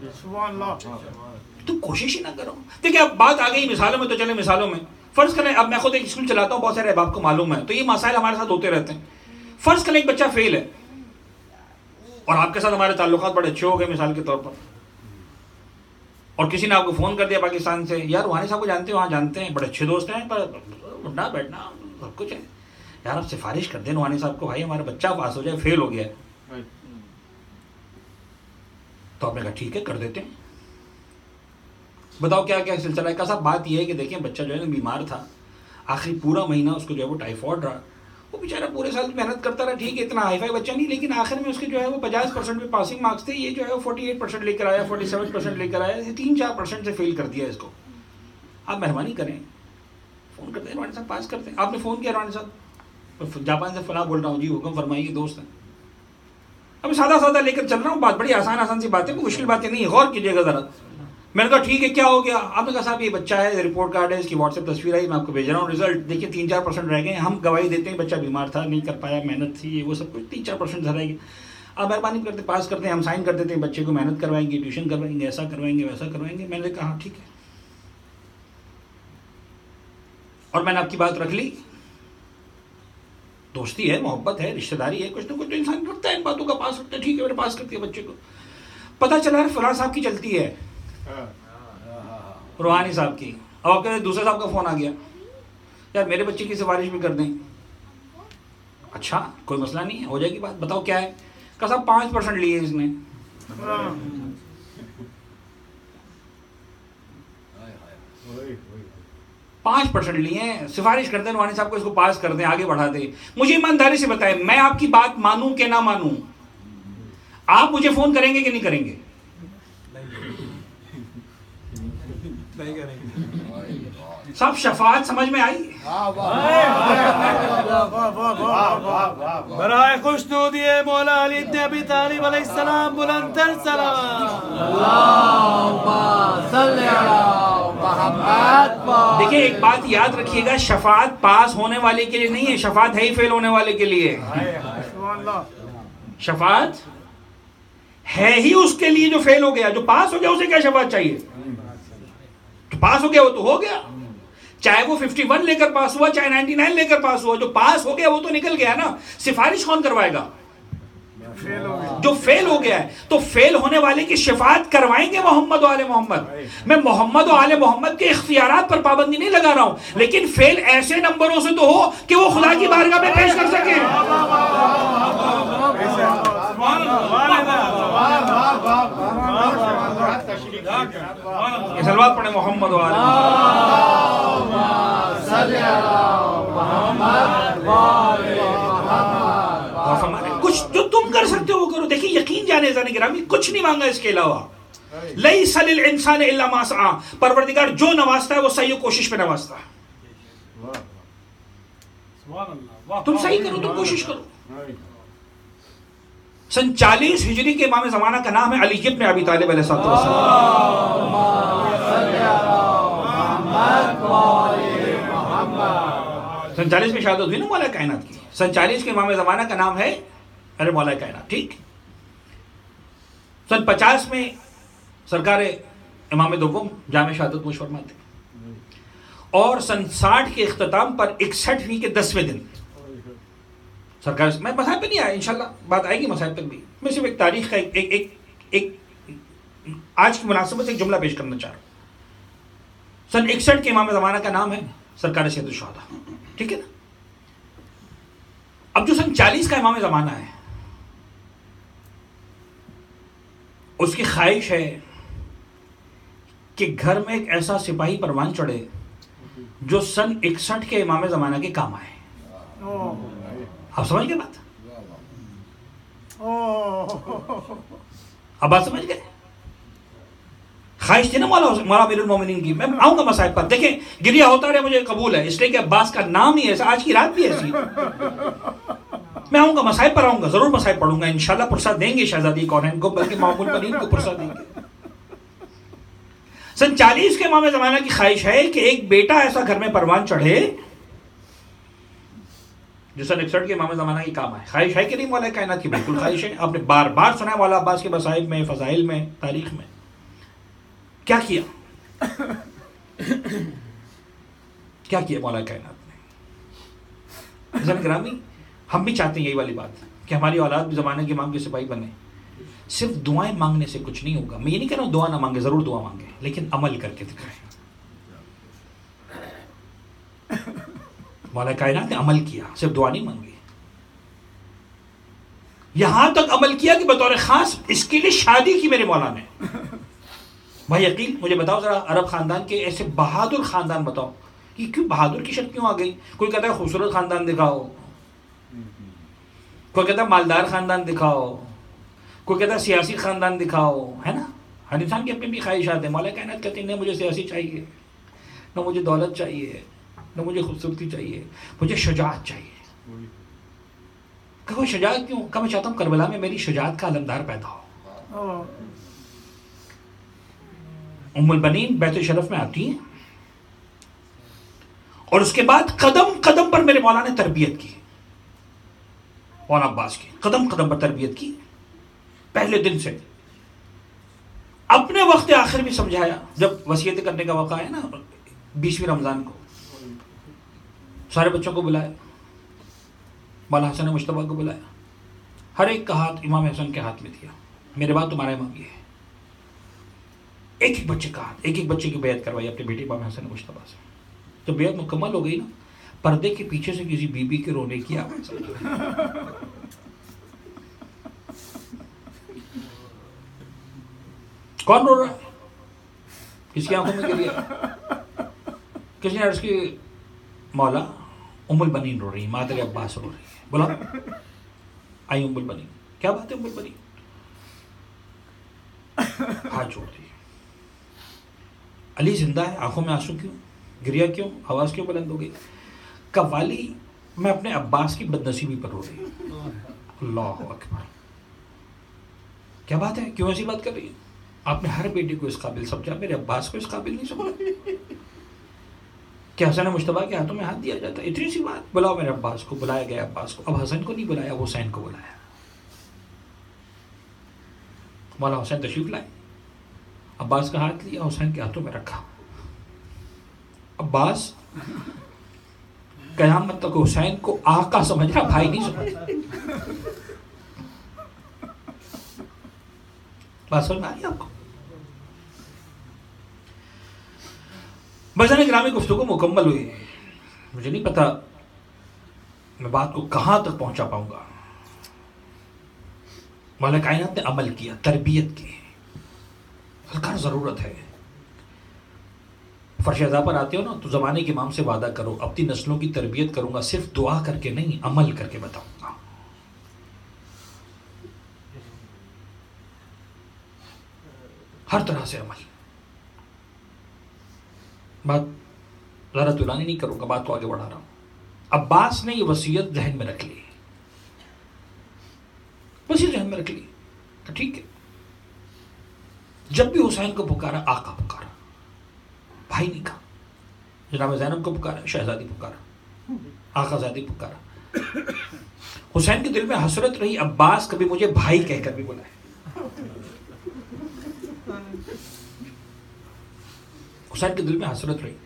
A: تم کوشش ہی نہ کرو. دیکھیں اب بات آ گئی مثالوں میں، تو چلے مثالوں میں. فرض کریں اب میں خود ایک اسکول چلاتا ہوں، بہت سارے احباب کو معلوم ہے، تو یہ مسائل ہمارے ساتھ ہوتے رہتے ہیں. فرض کریں ایک بچہ فیل ہے اور آپ کے ساتھ ہمارے تعلقات بڑے اچھے ہو گئے مثال کے طور پر، اور کسی نے آپ کو فون کر دیا پاکستان سے، یار روحانی صاحب کو جانتے ہو؟ ہاں جانتے ہیں، بڑے اچھے دوست ہیں، پر اٹھنا بیٹھنا سب کچھ ہے، یار آپ سفارش کر دیں روحانی صاحب کو، بھائی ہمارا بچہ پاس ہو جائے، فیل ہو گیا ہے. تو آپ نے کہا ٹھیک ہے کر دیتے ہیں. بتاؤ کیا کیا سلسلہ ہے؟ کہ صاحب بات یہ ہے کہ دیکھیں بچہ جو ہے نا بیمار تھا، آخری پورا مہینہ اس کو جو ہے وہ ٹائیفائڈ رہا، وہ بیچارہ پورے سال محنت کرتا رہا، ٹھیک ہے اتنا ہائی فائی بچہ نہیں، لیکن آخر میں اس کے جو ہے وہ 50% پہ پاسنگ مارکس تھے، یہ جو ہے وہ 48% لے کر آیا، 47% لے کر آیا، 3-4% سے فیل کر دیا اس کو. آپ مہربانی کریں فون کرتے ہیں روحانی صاحب پاس کرتے ہیں. آپ نے فون کیا روحانی صاحب جاپان سے فلاں بول رہا ہوں، جی حکم فرمائیے دوست ہیں. اب سادہ سادہ لے کر چل رہا ہوں، بات بڑی آسان سی باتیں، کوئی مشکل باتیں نہیں، غور کیجیے گا ذرا. میں نے کہا ٹھیک ہے کیا ہو گیا؟ آپ نے کہا صاحب یہ بچہ ہے، رپورٹ کارڈ ہے، اس کی واٹس ایپ تصویر آئی، میں آپ کو بھیج رہا ہوں، رزلٹ دیکھیے 3-4% رہ گئے. ہم گواہی دیتے ہیں بچہ بیمار تھا، نہیں کر پایا، محنت تھی، وہ سب کچھ 3-4% رہ گئے. آپ مہربانی کرتے پاس کرتے ہیں، ہم سائن کر دیتے ہیں، بچے کو محنت کروائیں گے، ٹیوشن کروائیں گے، ایسا کروائیں گے، ویسا کروائیں گے. میں نے کہا ٹھیک ہے، اور میں نے آپ کی بات رکھ لی. دوستی ہے، محبت ہے، رشتہ داری ہے، کچھ نہ کچھ تو انسان رکھتا ہے ان باتوں کا، پاس رکھتا ہے. ٹھیک ہے میں نے پاس کر دیا بچے کو. پتہ چلا فلاں صاحب کی چلتی ہے، روحانی صاحب کی. اب آپ کہتے دوسرے صاحب کا فون آ گیا، یار میرے بچے کی سفارش بھی کر دیں. اچھا کوئی مسئلہ نہیں ہے، ہو جائے گی بات. بتاؤ کیا ہے؟ کہ صاحب 5% لیے اس نے. 5% لیے ہیں، سفارش کرتے ہیں روحانی صاحب کو اس کو پاس کر دیں، آگے بڑھا دیں. مجھے ایمانداری سے بتائیں میں آپ کی بات مانوں کہ نہ مانوں؟ آپ مجھے فون کریں گے کہ نہیں کریں گے؟ سب شفاعت سمجھ میں آئی؟
C: برائے خوشنودی مولا علی بن ابی طالب علیہ السلام بلند تر سلام.
A: دیکھیں ایک بات یاد رکھیے گا، شفاعت پاس ہونے والے کے لیے نہیں ہے، شفاعت ہے ہی فیل ہونے والے کے لیے. شفاعت ہے ہی اس کے لیے جو فیل ہو گیا. جو پاس ہو گیا اسے کیا شفاعت چاہیے؟ جو پاس ہو گیا وہ تو ہو گیا. چاہے وہ 51 لے کر پاس ہوا، چاہے 99 لے کر پاس ہوا، جو پاس ہو گیا وہ تو نکل گیا نا. سفارش کون کروائے گا؟ جو فیل ہو گیا ہے. تو فیل ہونے والے کی شفاعت کروائیں گے محمد و آل محمد. میں محمد و آل محمد کے اختیارات پر پابندی نہیں لگا رہا ہوں، لیکن فیل ایسے نمبروں سے تو ہو کہ وہ خدا کی بارگاہ میں پیش کر سکیں. یہ سلوات پڑھیں محمد و آل محمد. کچھ جو تم کر سکتے ہو وہ کرو. دیکھیں یقین جانے زانے گرامی، کچھ نہیں مانگا اس کے علاوہ. لیس للانسان الا ما سعی. پروردگار جو نوازتا ہے وہ صحیح کوشش پہ نوازتا ہے. تم صحیح کرو، تم کوشش کرو. سن 40 ہجری کے امام زمانہ کا نام ہے علی ابن ابی طالب علیہ السلام. سن 40 میں شہادت ہوئی نا مولا کائنات کی. سن 40 کے امام زمانہ کا نام ہے ارے مولا کائنات. ٹھیک. سن 50 میں سرکار امام دوم جامع شہادت نوش فرماتے. اور سن 60 کے اختتام پر 61ویں کے 10ویں دن سرکار. میں مذاہب پہ نہیں آیا، انشاءاللہ بات آئے گی مذاہب تک بھی. میں صرف ایک تاریخ کا ایک آج کی مناسبت سے ایک جملہ پیش کرنا چاہ رہا ہوں. سن 61 کے امام زمانہ کا نام ہے سرکار سید الشہداء. ٹھیک ہے نا. اب جو سن 40 کا امام زمانہ ہے اس کی خواہش ہے کہ گھر میں ایک ایسا سپاہی پروان چڑھے جو سن 61 کے امام زمانہ کے کام آئے. آپ سمجھ گئے بات؟ اب بات سمجھ گئے؟ خواہش تھی نا مولا امیر المومنین کی. میں آؤں گا مسائب پر. دیکھیں گریہ ہوتا رہے مجھے قبول ہے، اس لیے کہ عباس کا نام ہی ایسا. آج کی رات بھی ایسی. میں آؤں گا مسائب پر، آؤں گا ضرور مسائب پڑھوں گا انشاءاللہ. پرساد دیں گے شہزادی کونین کو، بلکہ امام المومنین کو پرساد دیں گے. سن 40 کے امام زمانہ کی خواہش ہے کہ ایک بیٹا ایسا گھر میں پروان چڑھے جو سن 61 کے امام زمانہ کی کام آئے. خواہش ہے کہ نہیں مولا کائنات کی؟ بالکل خواہش ہے. آپ نے بار بار سنا ہے مولا عباس کے مصائب میں، فضائل میں، تاریخ میں. کیا کیا مولا کائنات نے؟ عزیزان گرامی، ہم بھی چاہتے ہیں یہی والی بات کہ ہماری اولاد بھی زمانے کے امام کے سپاہی بنے. صرف دعائیں مانگنے سے کچھ نہیں ہوگا. میں یہ نہیں کہہ رہا ہوں دعا نہ مانگے، ضرور دعا مانگے، لیکن عمل کر کے دکھائیں. مولا کائنات نے عمل کیا، صرف دعا نہیں مانگی. یہاں تک عمل کیا کہ بطور خاص اس کے لیے شادی کی میرے مولا نے. بھائی عقیل مجھے بتاؤ ذرا، عرب خاندان کے ایسے بہادر خاندان بتاؤ، یہ کیوں بہادر کی شرط کیوں آ گئی؟ کوئی کہتا ہے خوبصورت خاندان دکھاؤ، کوئی کہتا ہے مالدار خاندان دکھاؤ، کوئی کہتا ہے سیاسی خاندان دکھاؤ، ہے نا. ہر انسان کی اپنی بھی خواہشات ہیں. مولا کائنات کہتے ہیں نہ مجھے سیاسی چاہیے، نہ مجھے دولت چاہیے، نہ مجھے خوبصورتی چاہیے، مجھے شجاعت چاہیے. کہ وہ شجاعت کیوں؟ کہ میں چاہتا ہوں کربلا میں میری شجاعت کا علمدار پیدا ہو. ام البنین بیت الشرف میں آتی ہیں اور اس کے بعد قدم قدم پر میرے مولا نے تربیت کی. مولانا عباس کی قدم قدم پر تربیت کی. پہلے دن سے اپنے وقت آخر بھی سمجھایا. جب وصیت کرنے کا موقع ہے نا 20ویں رمضان کو، سارے بچوں کو بلایا، مولانا حسن مشتبہ کو بلایا، ہر ایک کا ہاتھ امام حسن کے ہاتھ میں دیا. میرے بعد تمہارا امام یہ ہے. ایک ایک بچے کا ہاتھ، ایک ایک بچے کی بیعت کروائی اپنے بیٹے امام حسن مشتبہ سے. جب بیعت مکمل ہو گئی نا، پردے کے پیچھے سے کسی بی بی کے رونے کی آواز. کون رو رہا ہے؟ کس کی آنکھوں میں گریا؟ کس نے عرض کی مولا ام البنین رو رہی ہے، مادر عباس رو رہی ہے. بولا آئی ام البنین. کیا بات ہے ام البنین؟ ہاتھ جوڑ دی. علی زندہ ہے، آنکھوں میں آنسو کیوں؟ گریا کیوں؟ آواز کیوں بلند ہو گئی؟ قوالی میں اپنے عباس کی بدنصیبی پر رو رہی ہوں. اللہ اکبر. کیا بات ہے؟ کیوں ایسی بات کر رہی ہے؟ آپ نے ہر بیٹی کو اس قابل سمجھا، میرے عباس کو اس قابل نہیں سمجھا. کہ حسن مشتبہ کے ہاتھوں میں ہاتھ دیا جاتا؟ اتنی سی بات. بلاؤ میرے عباس کو. بلایا گیا عباس کو. اب حسن کو نہیں بلایا، حسین کو بلایا. مولا حسین تشریف لائے، عباس کا ہاتھ لیا، حسین کے ہاتھوں میں رکھا. عباس قیامت تک حسین کو آقا سمجھ رہا، بھائی نہیں سمجھ. بات سمجھ میں آ رہی آپ کو؟ بھائیان گرامی، گفتگو مکمل ہوئی. مجھے نہیں پتا میں بات کو کہاں تک پہنچا پاؤں گا. مولا کائنات نے عمل کیا، تربیت کی، سرکار ضرورت ہے. فرش اعضاء پر آتے ہو نا تو زمانے کے امام سے وعدہ کرو اپنی نسلوں کی تربیت کروں گا، صرف دعا کر کے نہیں، عمل کر کے بتاؤں گا. ہر طرح سے عمل. بات زیادہ طولانی نہیں کروں گا، بات کو آگے بڑھا رہا ہوں. عباس نے یہ وصیت ذہن میں رکھ لی، بس یہ ذہن میں رکھ لی کہ ٹھیک ہے، جب بھی حسین کو پکارا آقا پکارا، بھائی نہیں کہا. جناب زینب کو پکارا شہزادی پکارا، آقا زادی پکارا. حسین کے دل میں حسرت رہی، عباس کبھی مجھے بھائی کہہ کر بھی بلائے. حسین کے دل میں حسرت رہی.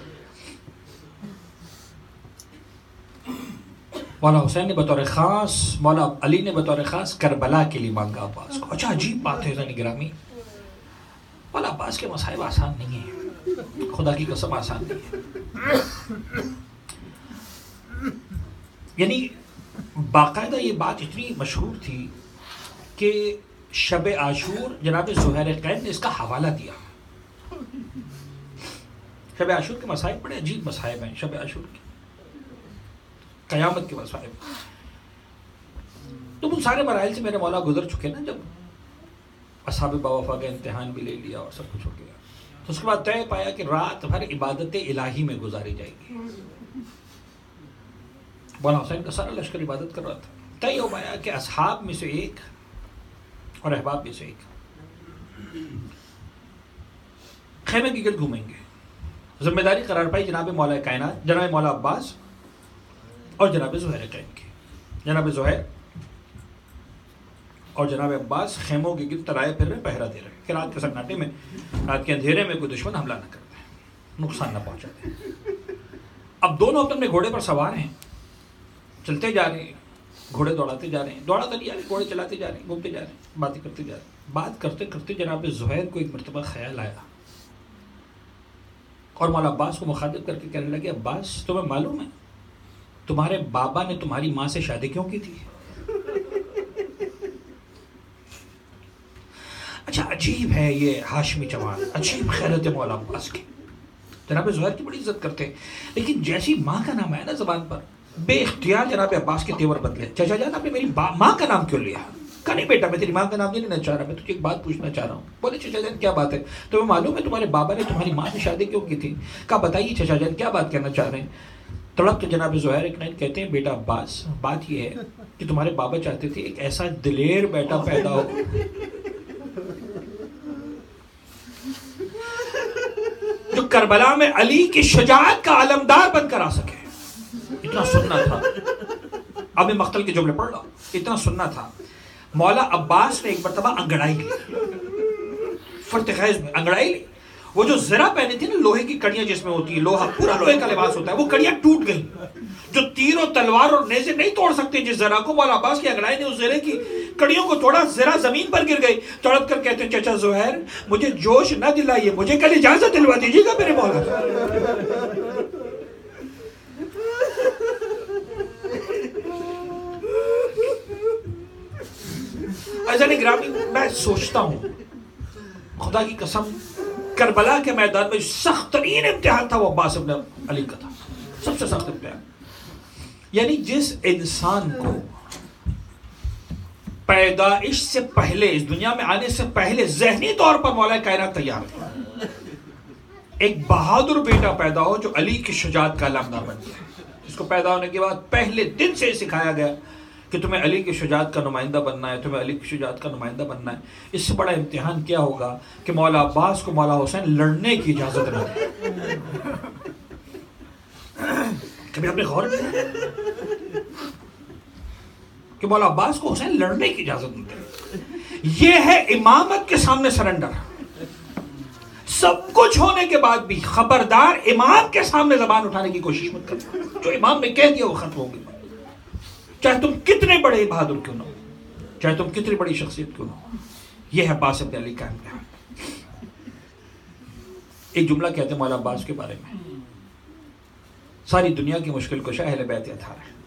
A: مولا حسین نے بطور خاص، مولا علی نے بطور خاص کربلا کے لیے مانگا عباس کو. اچھا عجیب بات ہے زنی گرامی، مولا عباس کے مصائب آسان نہیں ہیں، خدا کی قسم آسان نہیں ہے. یعنی باقاعدہ یہ بات اتنی مشہور تھی کہ شب عاشور جناب زہیر قین نے اس کا حوالہ دیا. شب عاشور کے مصائب بڑے عجیب مصائب ہیں. شب عاشور کے قیامت کے مصائب، تو ان سارے مراحل سے میرے مولا گزر چکے نا. جب اصحاب باوفا کا امتحان بھی لے لیا اور سب کچھ ہو گیا، تو اس کے بعد طے پایا کہ رات بھر عبادت الہی میں گزاری جائے گی. مولا حسین کا سارا لشکر عبادت کر رہا تھا. طے ہو پایا کہ اصحاب میں سے ایک اور احباب میں سے ایک خیمے کی گرد گھومیں گے. ذمہ داری قرار پائی جناب مولا کائنات، جناب مولا عباس اور جناب زہیر قین کی. جناب زہیر اور جناب عباس خیموں کے گرد ترائے پھر رہے، پہرا دے رہے کہ رات کے سناٹے میں، رات کے اندھیرے میں کوئی دشمن حملہ نہ کر دے، نقصان نہ پہنچا دے. اب دونوں اپنے گھوڑے پر سوار ہیں، چلتے جا رہے ہیں، گھوڑے دوڑاتے جا رہے ہیں، دوڑاتے نہیں جا رہے، گھوڑے چلاتے جا رہے ہیں، گھومتے جا رہے ہیں، باتیں کرتے جا رہے ہیں. بات کرتے کرتے جناب زہیر کو ایک مرتبہ خیال آیا اور مولا عباس کو مخاطب کر کے کہنے لگے، عباس تمہیں معلوم ہے تمہارے بابا نے تمہاری ماں سے شادی کیوں کی تھی؟ اچھا عجیب ہے یہ ہاشمی جوان، عجیب خیرت مولا عباس کی. جناب زہیر کی بڑی عزت کرتے ہیں، لیکن جیسی ماں کا نام آیا نا زبان پر، بے اختیار جناب عباس کے تیور بدلے. چچا جان آپ نے میری ماں کا نام کیوں لیا؟ کہا نہیں بیٹا میں تیری ماں کا نام نہیں لینا چاہ رہا، میں تجھے ایک بات پوچھنا چاہ رہا ہوں. بولے چچا جان کیا بات ہے؟ تمہیں معلوم ہے تمہارے بابا نے تمہاری ماں سے شادی کیوں کی تھی؟ کہا بتائیے چچا جان کیا بات کہنا چاہ رہے ہیں. تڑپ تو جناب زہیر قین کہتے ہیں، بیٹا عباس بات یہ ہے کہ تمہارے بابا چاہتے تھے ایک ایسا دلیر بیٹا پیدا ہو جو کربلا میں علی کی شجاعت کا علمدار بن کر آ سکے. اتنا سننا تھا. اب میں مقتل کے جملے پڑھ رہا ہوں، اتنا سننا تھا. مولا عباس نے ایک مرتبہ انگڑائی لی، فرتخیز میں انگڑائی لی. وہ جو زرہ پہنی تھی نا، لوہے کی کڑیاں جس میں ہوتی ہے، لوہا پورا لوہے کا لباس ہوتا ہے، وہ کڑیاں ٹوٹ گئی. جو تیر و تلوار اور نیزے نہیں توڑ سکتے جس زرہ کو، مولا عباس کی انگڑائی نے اس زرے کی کڑیوں کو توڑا. زرہ زمین پر گر گئی. تڑپ کر کہتے ہیں چچا زہیر مجھے جوش نہ دلائیے، مجھے کل اجازت دلوا دیجیے گا میرے مولا. ایسا نہیں گرامی، میں سوچتا ہوں خدا کی قسم کربلا کے میدان میں سخت ترین امتحان تھا وہ عباس ابن علی کا تھا، سب سے سخت امتحان. یعنی جس انسان کو پیدائش سے پہلے، اس دنیا میں آنے سے پہلے ذہنی طور پر مولا کائنات تیار تھا، ایک بہادر بیٹا پیدا ہو جو علی کی شجاعت کا علمدار بن گیا. اس کو پیدا ہونے کے بعد پہلے دن سے سکھایا گیا کہ تمہیں علی کی شجاعت کا نمائندہ بننا ہے، تمہیں علی کی شجاعت کا نمائندہ بننا ہے. اس سے بڑا امتحان کیا ہوگا کہ مولا عباس کو مولا حسین لڑنے کی اجازت نہ دے. کبھی آپ نے غور کیا کہ مولا عباس کو حسین لڑنے کی اجازت نہ دے؟ یہ ہے امامت کے سامنے سرنڈر. سب کچھ ہونے کے بعد بھی خبردار امام کے سامنے زبان اٹھانے کی کوشش مت کرنا. جو امام نے کہہ دیا وہ ختم ہو گیا. چاہے تم کتنے بڑے بہادر کیوں نہ ہو, چاہے تم کتنی بڑی شخصیت کیوں نہ ہو. یہ ہے عباس ابن علی کا امتحان. ایک جملہ کہتے ہیں مولا عباس کے بارے میں, ساری دنیا کی مشکل کشا اہل بیت اطہار ہے,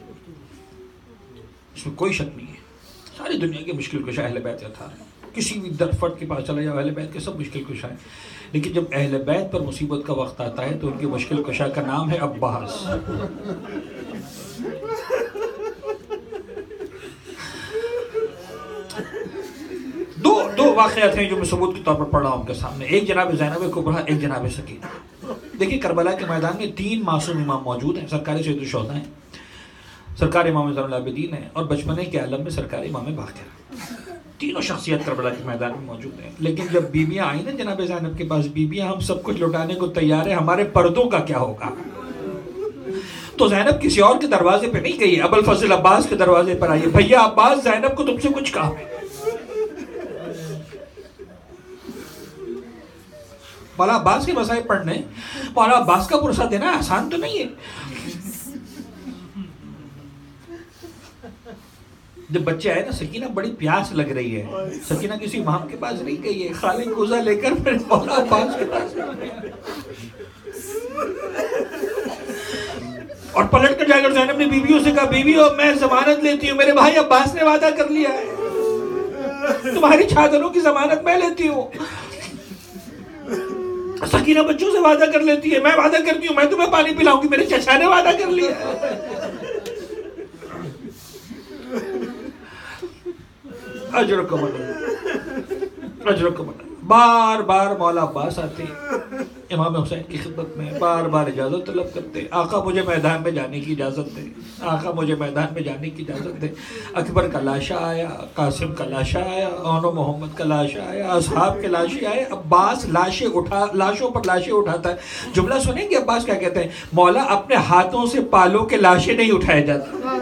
A: اس میں کوئی شک نہیں ہے. ساری دنیا کی مشکل کشا اہل بیت اطہار ہے. کسی بھی درفٹ کے پاس چلا جاؤ اہل بیت کے سب مشکل کشا ہے. لیکن جب اہل بیت پر مصیبت کا وقت آتا ہے تو ان کی مشکل کشا کا نام ہے عباس. دو واقعات ہیں جو میں ثبوت کے طور پر پڑھ رہا ہوں آپ کے سامنے. ایک جناب زینب کبریٰ, ایک جناب سکینہ. دیکھیے کربلا کے میدان میں 3 معصوم امام موجود ہیں. سرکار سید الشہداء ہیں, سرکار امام زین العابدین ہیں, اور بچپنے کے عالم میں سرکار امام باقر. تینوں شخصیت کربلا کے میدان میں موجود ہیں. لیکن جب بیویاں آئیں نا جناب زینب کے پاس, بیویاں ہم سب کچھ لٹانے کو تیار ہیں, ہمارے پردوں کا کیا ہوگا. تو زینب کسی اور کے دروازے پہ نہیں گئی, ابو الفضل عباس کے دروازے پر آئی. بھیا عباس, زینب کو تم سے کچھ کہا ہے. مولا عباس کے مسائل پڑھنے, مولا عباس کا پرسہ دینا آسان تو نہیں ہے. جب بچے آئے نا, سکینہ بڑی پیاس لگ رہی ہے. سکینہ کسی امام کے پاس نہیں گئی ہے, خالی کوزہ لے کر پھر مولا عباس کے پاس, اور پلٹ کر جا کر زینب نے بیویوں سے کہا, بیویوں میں ضمانت لیتی ہوں, میرے بھائی عباس نے وعدہ کر لیا ہے, تمہاری چادروں کی ضمانت میں لیتی ہوں. سکینہ بچوں سے وعدہ کر لیتی ہے, میں وعدہ کرتی ہوں میں تمہیں پانی پلاؤں گی, میرے چچا نے وعدہ کر لیا ہے. اجرکم اللہ, اجرکم اللہ. بار بار مولا عباس آتے امام حسین کی خدمت میں, بار بار اجازت طلب کرتے, آقا مجھے میدان میں جانے کی اجازت دے, آقا مجھے میدان میں جانے کی اجازت دے. اکبر کا لاشا آیا, قاسم کا لاشا آیا, اونو محمد کا لاشا آیا, اصحاب کے لاشے آئے. عباس لاشوں پر لاشیں اٹھاتا ہے. جملہ سنیں گے عباس کیا کہتے ہیں, مولا اپنے ہاتھوں سے پالوں کے لاشیں نہیں اٹھائے جاتے,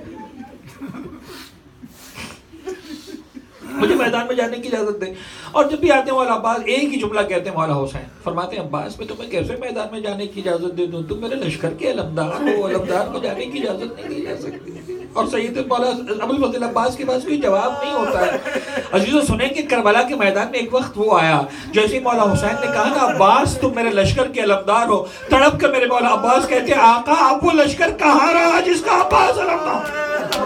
A: مجھے میدان میں جانے کی اجازت دے. اور جب بھی آتے ہیں مولا عباس ایک ہی جملہ کہتے ہیں مولا حسین, فرماتے ہیں عباس میں تمہیں کیسے میدان میں جانے کی اجازت دے دوں, تم میرے لشکر کے علمدار ہو, علمدار کو جانے کی اجازت نہیں دی جا سکتی. اور سید مولا ابو الفضل عباس کے پاس کوئی جواب نہیں ہوتا ہے. عزیزو سنیں کہ کربلا کے میدان میں ایک وقت وہ آیا, جیسے مولا حسین نے کہا نا عباس تم میرے لشکر کے علمدار ہو, تڑپ کر میرے مولا عباس کہتے ہیں آقا اب وہ لشکر کہاں رہا جس کا عباس علمدار.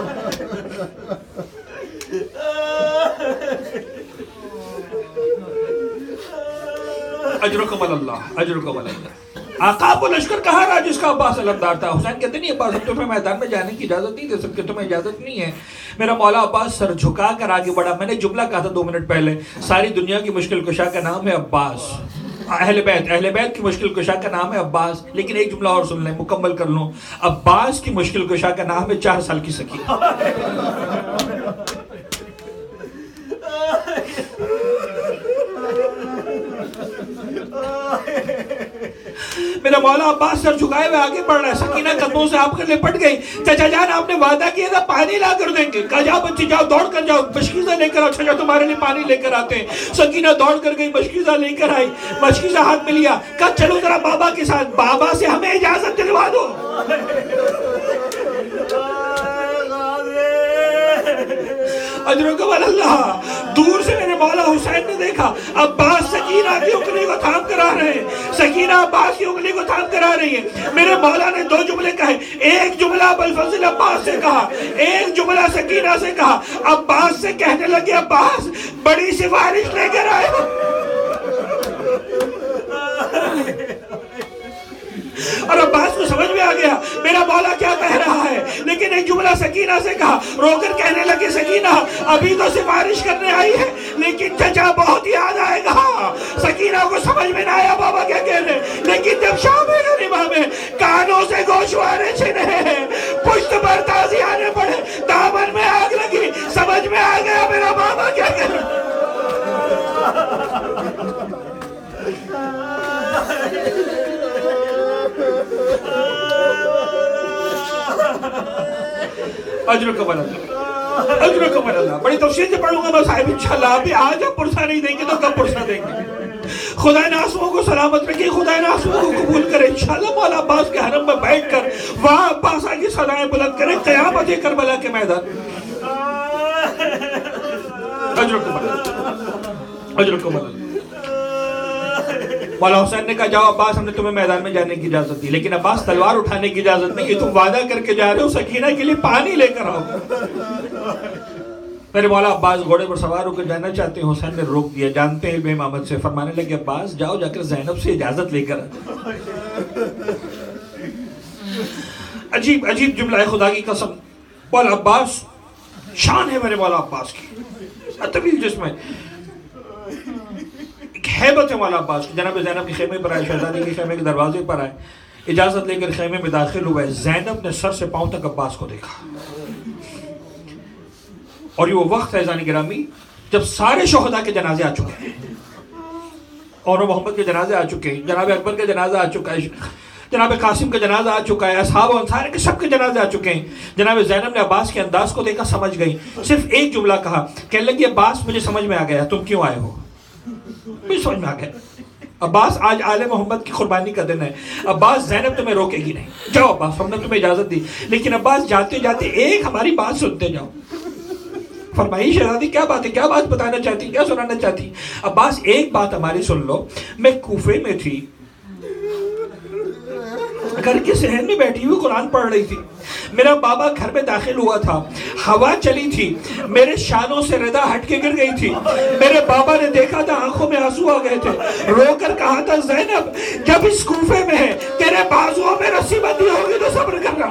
A: اجرکم اللہ, اجرکم اللہ. آقا وہ لشکر کہاں رہا جس کا عباس علمدار تھا. حسین کہتے نہیں عباس تمہیں میدان میں جانے کی اجازت نہیں دے سکتے, تمہیں اجازت نہیں ہے. میرا مولا عباس سر جھکا کر آگے بڑھا. میں نے جملہ کہا تھا 2 منٹ پہلے, ساری دنیا کی مشکل کشا کا نام ہے عباس. اہل بیت کی مشکل کشا کا نام ہے عباس. لیکن ایک جملہ اور سن لیں, مکمل کر لوں. عباس کی مشکل کشا کا نام ہے 4 سال کی سکینہ. میرا مولا عباس سر جھکائے ہوئے آگے بڑھ رہا ہے. سکینہ قدموں سے آپ کر لپٹ گئی. چچا جان آپ نے وعدہ کیا تھا پانی لا کر دیں گے. کہا جاؤ بچی جاؤ, دوڑ کر جاؤ, مشکیزہ لے کر آؤ. چچا تمہارے لیے پانی لے کر آتے ہیں. سکینہ دوڑ کر گئی, مشکیزہ لے کر آئی, مشکیزہ ہاتھ میں لیا. کہا چلو ذرا بابا کے ساتھ, بابا سے ہمیں اجازت دلوا دو. اجرکم اللہ. دور سے میرے مولا حسین نے دیکھا عباس سکینہ کی انگلی کو تھام کر آ رہے ہیں, سکینہ عباس کی انگلی کو تھام کر آ رہی ہے. میرے مولا نے 2 جملے کہے, ایک جملہ ابو الفضل عباس سے کہا, ایک جملہ سکینہ سے کہا. عباس سے کہنے لگے عباس بڑی سفارش لے کر آئے. اور عباس کو سمجھ میں آ گیا میرا مولا کیا کہہ رہا ہے. لیکن ایک جملہ سکینہ سے کہا, رو کر کہنے لگے سکینہ ابھی تو سفارش کرنے آئی ہے لیکن چچا بہت یاد آئے گا. سکینہ کو سمجھ میں نہ آیا بابا کیا کہہ رہے, لیکن جب شام غریبہ میں کانوں سے گوشوارے چھنے, پشت پر تازی آنے پڑے, دامن میں آگ لگی, سمجھ میں آ گیا میرا بابا کیا کہہ رہے. اجرکم اللہ, اجرکم اللہ. بڑی تفصیل سے پڑھوں گا میں صاحب انشاءاللہ. ابھی آج آپ پرسہ نہیں دیں گے تو کب پرسہ دیں گے. خدا ان آنسوؤں کو سلامت رکھے، خدا ان آنسوؤں کو قبول کرے، انشاءاللہ مولا عباس کے حرم میں بیٹھ کر وہاں عباسہ کی صدائیں بلند کرے قیامت کربلا کے میدان۔ اجرکم اللہ۔ مولا حسین نے کہا جاؤ عباس، ہم نے تمہیں میدان میں جانے کی اجازت دی، لیکن عباس تلوار اٹھانے کی اجازت نہیں، یہ تم وعدہ کر کے جا رہے ہو سکینہ کے لیے پانی لے کر آؤ۔ میرے مولا عباس گھوڑے پر سوار ہو کر جانا چاہتے ہیں، حسین نے روک دیا، جانتے ہیں بے امامت سے، فرمانے لگے عباس جاؤ جا کر زینب سے اجازت لے کر۔ عجیب عجیب جملہ ہے، خدا کی قسم۔ مولا عباس، شان ہے میرے مولا عباس کی، طویل جسم ہے، ایک ہیبت ہے مولا عباس کی۔ جناب زینب کے خیمے پر آئے، شہزادی کے خیمے کے دروازے پر آئے، اجازت لے کر خیمے میں داخل ہوئے۔ زینب نے سر سے پاؤں تک عباس کو دیکھا، اور یہ وہ وقت ہے عزیزان گرامی جب سارے شہداء کے جنازے آ چکے ہیں، اور محمد کے جنازے آ چکے ہیں، جناب اکبر کا جنازہ آ چکا ہے، جناب قاسم کا جنازہ آ چکا ہے، اصحاب و انصار کے سب کے جنازے آ چکے ہیں۔ جناب زینب نے عباس کے انداز کو دیکھا، سمجھ گئی، صرف ایک جملہ کہا، کہنے لگی عباس مجھے سمجھ میں آ گیا تم کیوں آئے ہو، مجھے سمجھ میں آ گیا عباس، آج آل محمد کی قربانی کا دن ہے، عباس زینب تمہیں روکے گی نہیں، جاؤ عباس، ہم نے تمہیں اجازت دی، لیکن عباس جاتے جاتے ایک ہماری بات سنتے جاؤ۔ فرمائی شہزادی کیا بات ہے، کیا بات بتانا چاہتی، کیا سنانا چاہتی؟ عباس ایک بات ہماری سن لو، میں کوفے میں تھی، گھر کے صحن میں بیٹھی ہوئی قرآن پڑھ رہی تھی، میرا بابا گھر میں داخل ہوا تھا، ہوا چلی تھی، میرے شانوں سے ردا ہٹ کے گر گئی تھی، میرے بابا نے دیکھا تھا، آنکھوں میں آنسو آ گئے تھے، رو کر کہا تھا زینب جب اس کوفے میں ہے تیرے بازوؤں میں رسی بندھی ہوگی تو صبر کرنا۔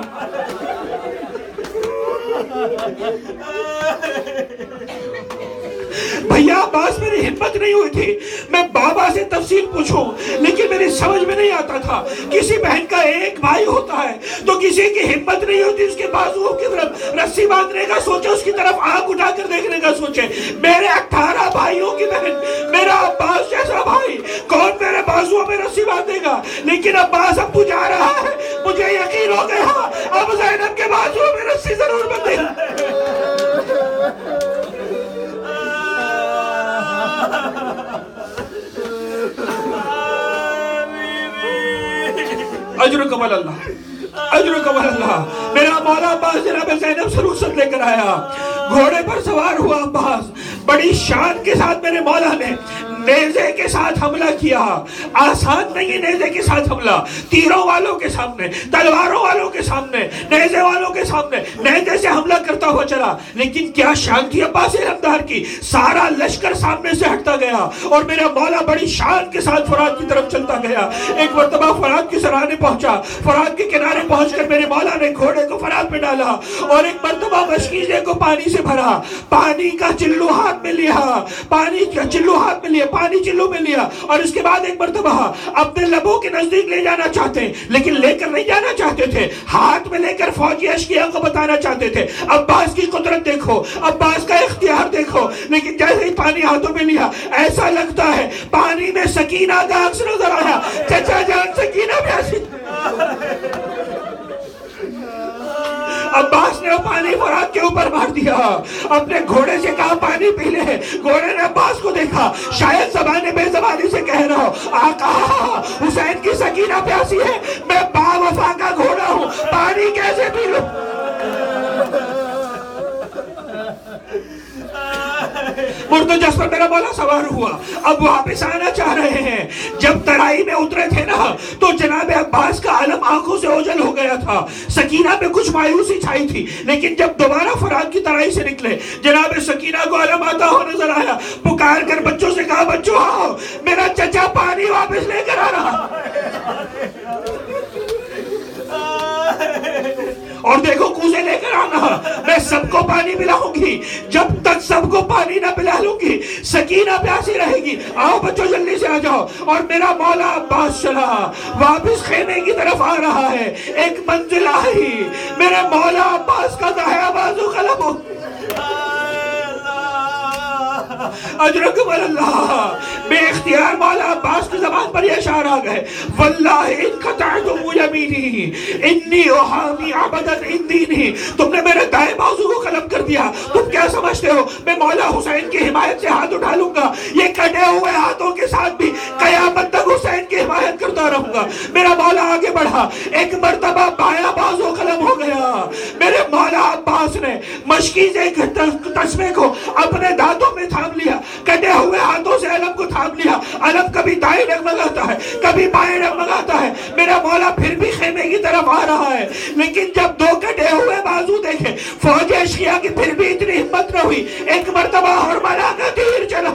A: بھیا عباس میری ہمت نہیں ہوئی تھی میں بابا سے تفصیل پوچھوں، لیکن میری سمجھ میں نہیں آتا تھا، کسی بہن کا ایک بھائی ہوتا ہے تو کسی کی ہمت نہیں ہوتی اس کے بازوؤں کی طرف رسی باندھنے کا سوچے، اس کی طرف آنکھ اٹھا کر دیکھنے کا سوچے۔ میرے 18 بھائیوں کی بہن، میرا عباس جیسا بھائی، کون میرے بازوؤں میں رسی باندھے گا؟ لیکن عباس اب تو جا رہا ہے، مجھے یقین ہو گیا اب زینب کے بازوؤں میں رسی ضرور بندھے گا۔ اجرکم اللہ، اجرکم اللہ۔ میرا مولا عباس جناب زینب سے رخصت لے کر آیا، گھوڑے پر سوار ہوا عباس، بڑی شان کے ساتھ میرے مولا نے نیزے کے ساتھ حملہ کیا۔ آسان نہیں ہے نیزے کے ساتھ حملہ، تیروں والوں کے سامنے، تلواروں والوں کے سامنے، نیزے والوں کے سامنے نیزے سے حملہ کرتا ہوا چلا، لیکن کیا شان تھی عباس علمدار کی، سارا لشکر سامنے سے ہٹتا گیا اور میرا مولا بڑی شان کے ساتھ فرات کی طرف چلتا گیا۔ ایک مرتبہ فرات کی سرانے پہنچا، فرات کے کنارے پہنچ کر میرے مولا نے گھوڑے کو فرات میں ڈالا اور ایک مرتبہ مشکیزے کو پانی سے بھرا، پانی کا چلو ہاتھ میں لیا، پانی کا چلو ہاتھ میں لیا، پانی چلو میں لیا، اور اس کے بعد ایک مرتبہ اپنے لبوں کے نزدیک لے جانا چاہتے ہیں لیکن لے کر نہیں جانا چاہتے تھے، ہاتھ میں لے کر فوجی اشقیاء کو بتانا چاہتے تھے عباس کی قدرت دیکھو، عباس کا اختیار دیکھو، لیکن جیسے ہی پانی ہاتھوں میں لیا ایسا لگتا ہے پانی میں سکینہ کا عکس نظر آیا، چچا جان سکینہ پیاسی۔ عباس نے پانی فرات کے اوپر مار دیا، اپنے گھوڑے سے کہا پانی پی لے، گھوڑے نے عباس کو دیکھا، شاید زبان بے زبانی سے کہہ رہا ہو آقا حسین کی سکینہ پیاسی ہے، میں با وفا کا گھوڑا ہوں، پانی کیسے پی لوں؟ مرتجس پر میرا مولا سوار ہوا، اب واپس آنا چاہ رہے ہیں، جب ترائی میں اترے تھے نا تو جناب عباس کا علم آنکھوں سے اوجھل ہو گیا تھا، سکینہ پہ کچھ مایوسی چھائی تھی، لیکن جب دوبارہ فرات کی ترائی سے نکلے جناب سکینہ کو علم آتا ہو نظر آیا، پکار کر بچوں سے کہا بچوں آؤ میرا چچا پانی واپس لے کر آ رہا، اور دیکھو کوزے لے کر آنا، میں سب کو پانی پلاؤں گی، جب تک سب کو پانی نہ پلا لوں گی سکینہ پیاسی رہے گی، آؤ بچوں جلدی سے آ جاؤ۔ اور میرا مولا عباس چلا واپس خیمے کی طرف آ رہا ہے، ایک منزل آئی، میرے مولا عباس کا داہیا بازو قلم ہو، اجرکم اللہ، بے اختیار مولا عباس کی زبان پر یہ اشارہ ہوشیار آ گئے. واللہ ان قطعتم یمینی انی احامی عبدا ان دینی. تم نے میرے دائیں بازو کو قلم کر دیا. تم کیا سمجھتے ہو میں مولا حسین کی حمایت سے ہاتھ اٹھا لوں گا؟ یہ کٹے ہوئے ہاتھوں کے ساتھ بھی قیامت تک حسین کی حمایت کرتا رہوں گا. میرا مولا آگے بڑھا. ایک مرتبہ بایاں بازو قلم ہو گیا. میرے مولا عباس نے مشکیزے کے تسمے کو اپنے دانتوں میں تھام لیا. کٹے ہوئے ہاتھوں سے علم کو تھام لیا. علم کبھی دائیں ڈگمگاتا ہے کبھی بائیں ڈگمگاتا ہے. میرا مولا پھر بھی خیمے کی طرف آ رہا ہے. لیکن جب دو کٹے ہوئے بازو دیکھے فوج اشقیاء کی پھر بھی اتنی ہمت نہ ہوئی. ایک مرتبہ حرملہ کا تیر چلا.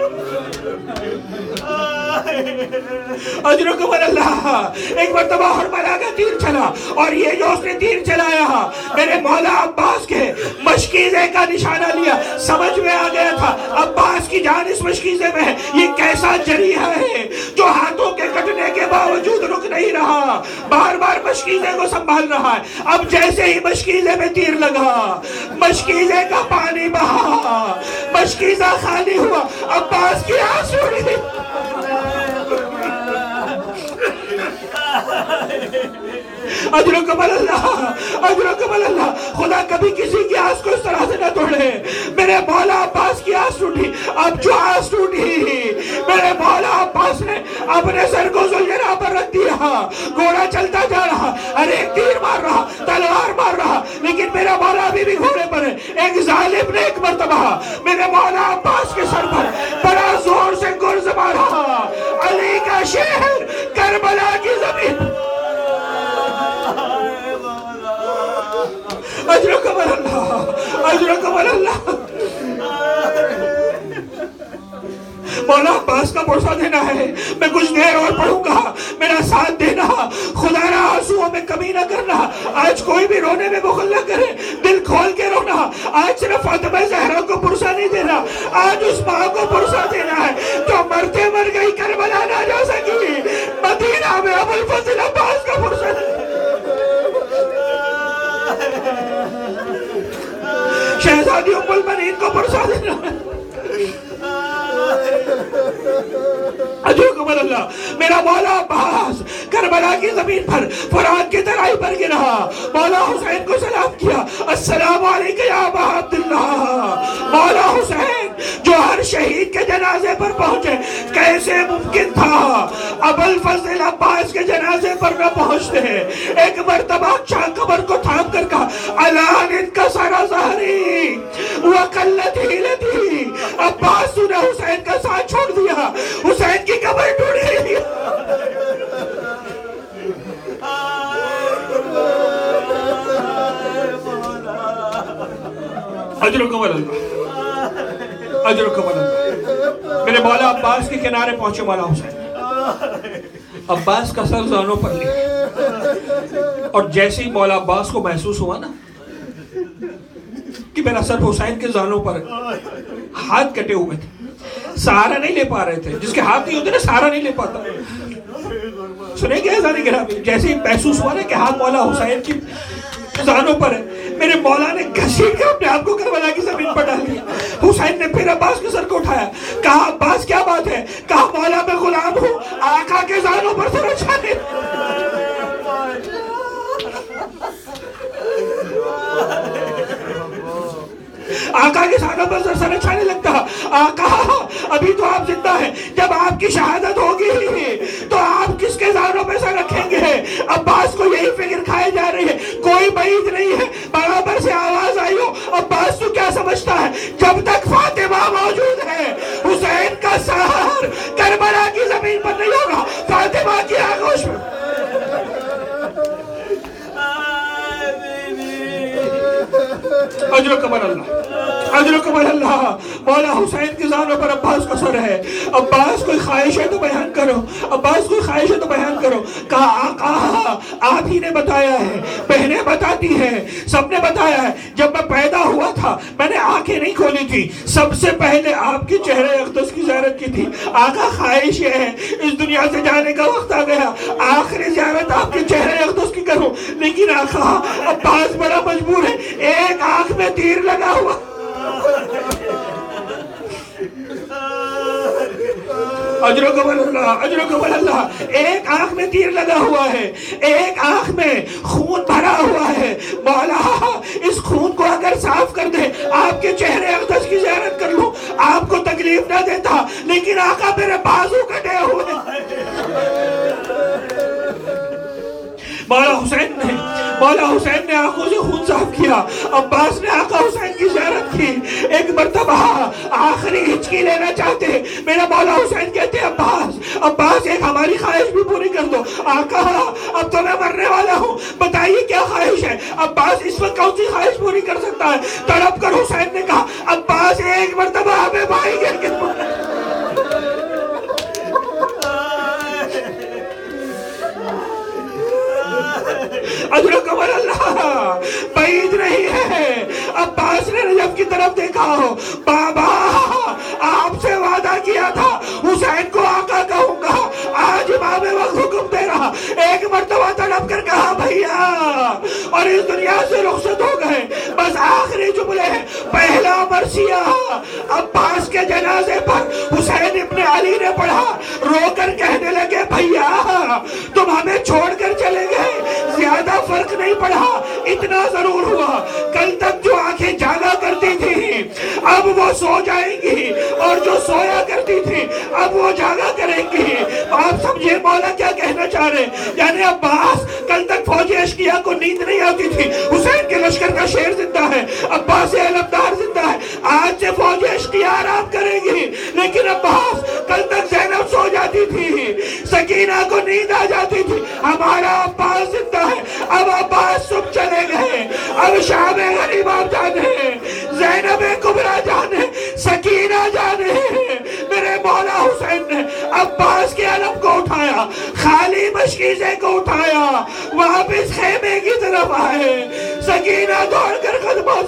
A: اجرکم اللہ. ایک مرتبہ حرملہ کا تیر چلا اور یہ جو اس نے تیر چلایا میرے مولا عباس کے مشکیزے کا نشانہ لیا. سمجھ میں آ گیا تھا عباس کی جان اس مشکیزے میں ہے. یہ کیسا جریحہ ہے جو ہاتھوں کے کٹنے کے باوجود رک نہیں رہا, بار بار مشکیزے کو سنبھال رہا ہے. اب جیسے ہی مشکیزے میں تیر لگا مشکیزے کا پانی بہا, مشکیزہ خالی ہوا. عباس کی آنسو اڑی. اجرکم اللہ اجرکم اللہ. خدا کبھی کسی کی آس کو اس طرح سے نہ توڑے. میرے مولا عباس کی آس ٹوٹی. اب جو آس ٹوٹی میرے مولا عباس نے اپنے سر کو ذوالجلال پر رکھ دیا. گھوڑا چلتا جا رہا, ہر ایک تیر مار رہا, تلوار مار رہا, لیکن میرا مولا ابھی بھی گھوڑے پر ہے. ایک ظالم نے ایک مرتبہ میرے مولا عباس کے سر پر بڑا زور سے گرز مارا. علی کا شہر کربلا کی زمین. اجرکم اللہ اجرکم اللہ. مولا عباس کا پرسہ دینا ہے. میں کچھ دیر اور پڑھوں گا, میرا ساتھ دینا. خدا را آنسوؤں میں کمی نہ کرنا. آج کوئی بھی رونے میں بخل نہ کرے, دل کھول کے رونا. آج صرف فاطمہ زہرا کو پرسہ نہیں دینا, آج اس ماں کو پرسہ دینا ہے جو مرتے مر گئی کربلا نہ جا سکی. مدینہ میں ابو الفضل عباس کا پرسہ دینا. شہزادی ام المنین کو پرسہ دینا. اجرکم اللہ. میرا مولا عباس کربلا کی زمین پر فرات کی ترائی پر گرا. مولا حسین کو سلام کیا. السلام علیکم یا ابا عبداللہ. مولا حسین جو ہر شہید کے جنازے پر پہنچے, کیسے ممکن تھا ابو الفضل عباس کے جنازے پر نہ پہنچتے. ایک مرتبہ چاک قبر کو تھام کر کہا الان انکسر ظہری وقلت حیلتی. عباس تو نے حسین کا ساتھ چھوڑ دیا, حسین کی قبر ٹوٹ گئی. اجرکم اللہ اجرکم اللہ. میرے مولا عباس کے کنارے پہنچے مولا حسین. عباس کا سر زانوں پر لیا اور جیسے ہی مولا عباس کو محسوس ہوا نا کہ میرا سر حسین کے زانوں پر, ہاتھ کٹے ہوئے تھے, سہارا نہیں لے پا رہے تھے. جس کے ہاتھ نہیں ہوتے نا سہارا نہیں لے پاتا. سنیں گے ذرا گرامی, جیسے ہی محسوس ہوا نا کہ ہاتھ مولا حسین کی زانوں پر ہے, میرے مولا نے گھسیٹ کے اپنے آپ کو کربلا کی زمین پر ڈال دیا. حسین نے پھر عباس کے سر کو اٹھایا, کہا عباس کیا بات ہے؟ کہا مولا میں غلام ہوں, آقا کے زانوں پر سر اچھانے. آقا کے زانوں پر سر اچھانے لگتا. آقا ابھی تو آپ زندہ ہیں, جب آپ کی شہادت ہوگی تو آپ کس کے زانوں پہ سر رکھیں گے؟ عباس کو یہی فکر کھائے جا رہی ہے, کوئی بعید نہیں ہے. برابر سے آواز آئی ہو, عباس تو کیا سمجھتا ہے جب تک فاطمہ موجود ہے حسین کا سر کربلا کی زمین پر نہیں ہوگا, فاطمہ کی آغوش میں. اجرکم اللہ اجرکم اللہ. مولا حسین کی زانوں پر عباس کا سر ہے. عباس کوئی خواہش ہے تو بیان کرو, عباس کوئی خواہش ہے تو بیان کرو. کہا آقا آپ ہی نے بتایا ہے, بہنیں بتاتی ہیں, سب نے بتایا ہے. جب میں پیدا ہوا تھا میں نے آنکھیں نہیں کھولی تھی, سب سے پہلے آپ کی چہرے اقدس کی زیارت کی تھی. آقا خواہش یہ ہے اس دنیا سے جانے کا وقت آ گیا, آخری زیارت آپ کے چہرے اقدس کی کروں. لیکن آقا عباس بڑا مجبور ہے, ایک آنکھ میں تیر لگا ہوا. اجرکم اللہ، اجرکم اللہ۔ ایک آنکھ میں تیر لگا ہوا ہے، ایک آنکھ میں خون بھرا ہوا ہے، مولا اس خون کو اگر صاف کر دے، آپ کے چہرے اقدس کی زیارت کر لوں، آپ کو تکلیف نہ دیتا، لیکن آقا میرے بازو کٹے ہوئے۔ مولا حسین نے آنکھوں سے خون صاف کیا، عباس نے آقا حسین کی زیارت کی۔ ایک مرتبہ آخری ہچکی لینا چاہتے، میرا مولا حسین کہتے عباس ایک ہماری خواہش بھی پوری کر دو۔ آقا اب تو میں مرنے والا ہوں، بتائیے کیا خواہش ہے؟ عباس اس وقت کون سی خواہش پوری کر سکتا ہے؟ تڑپ کر حسین نے کہا عباس ایک مرتبہ ہمیں بھائی کہہ کے اجرکم اللہ۔ بعید نہیں ہے، عباس نے نجف کی طرف دیکھا ہو، بابا آپ سے وعدہ کیا تھا حسین کو آقا کہوں گا، آج امام وقت حکم دے رہا۔ ایک مرتبہ تڑپ کر کہا بھیا، اور اس دنیا سے رخصت ہو گئے۔ بس آخری جملے، پہلا مرثیہ عباس کے جنازے پر حسین ابن علی نے پڑھا، رو کر کہنے لگے بھیا تم ہمیں چھوڑ کر چلے گئے، زیادہ فرق نہیں پڑا، اتنا ضرور ہوا کل تک جو آنکھیں جاگا کرتی تھی اب وہ سو جائیں گی، اور جو سویا کرتی تھی اب وہ جاگا کریں گی۔ آپ سمجھے مولا کیا کہنا چاہ رہے؟ یعنی عباس کل تک فوجی اشقیاء کو نیند نہیں آتی تھی، حسین کے لشکر کا شیر زندہ ہے، عباس علمدار زندہ ہے، آج سے فوجی اشقیاء آرام کریں گی، لیکن عباس کل تک زینب سو جاتی تھی، سکینہ کو نیند آ جاتی تھی، ہمارا عباس زندہ ہے۔ اب عباس صبح چلے گئے، اب شام غریبہ جانے، زینب کبریٰ جانے، سکینہ جانے، میرے مولا حسین نے عباس کے علم کو اٹھایا، خالی مشکیزے کو اٹھایا، واپس خیمے کی طرف آئے، سکینہ دوڑ کر قدموں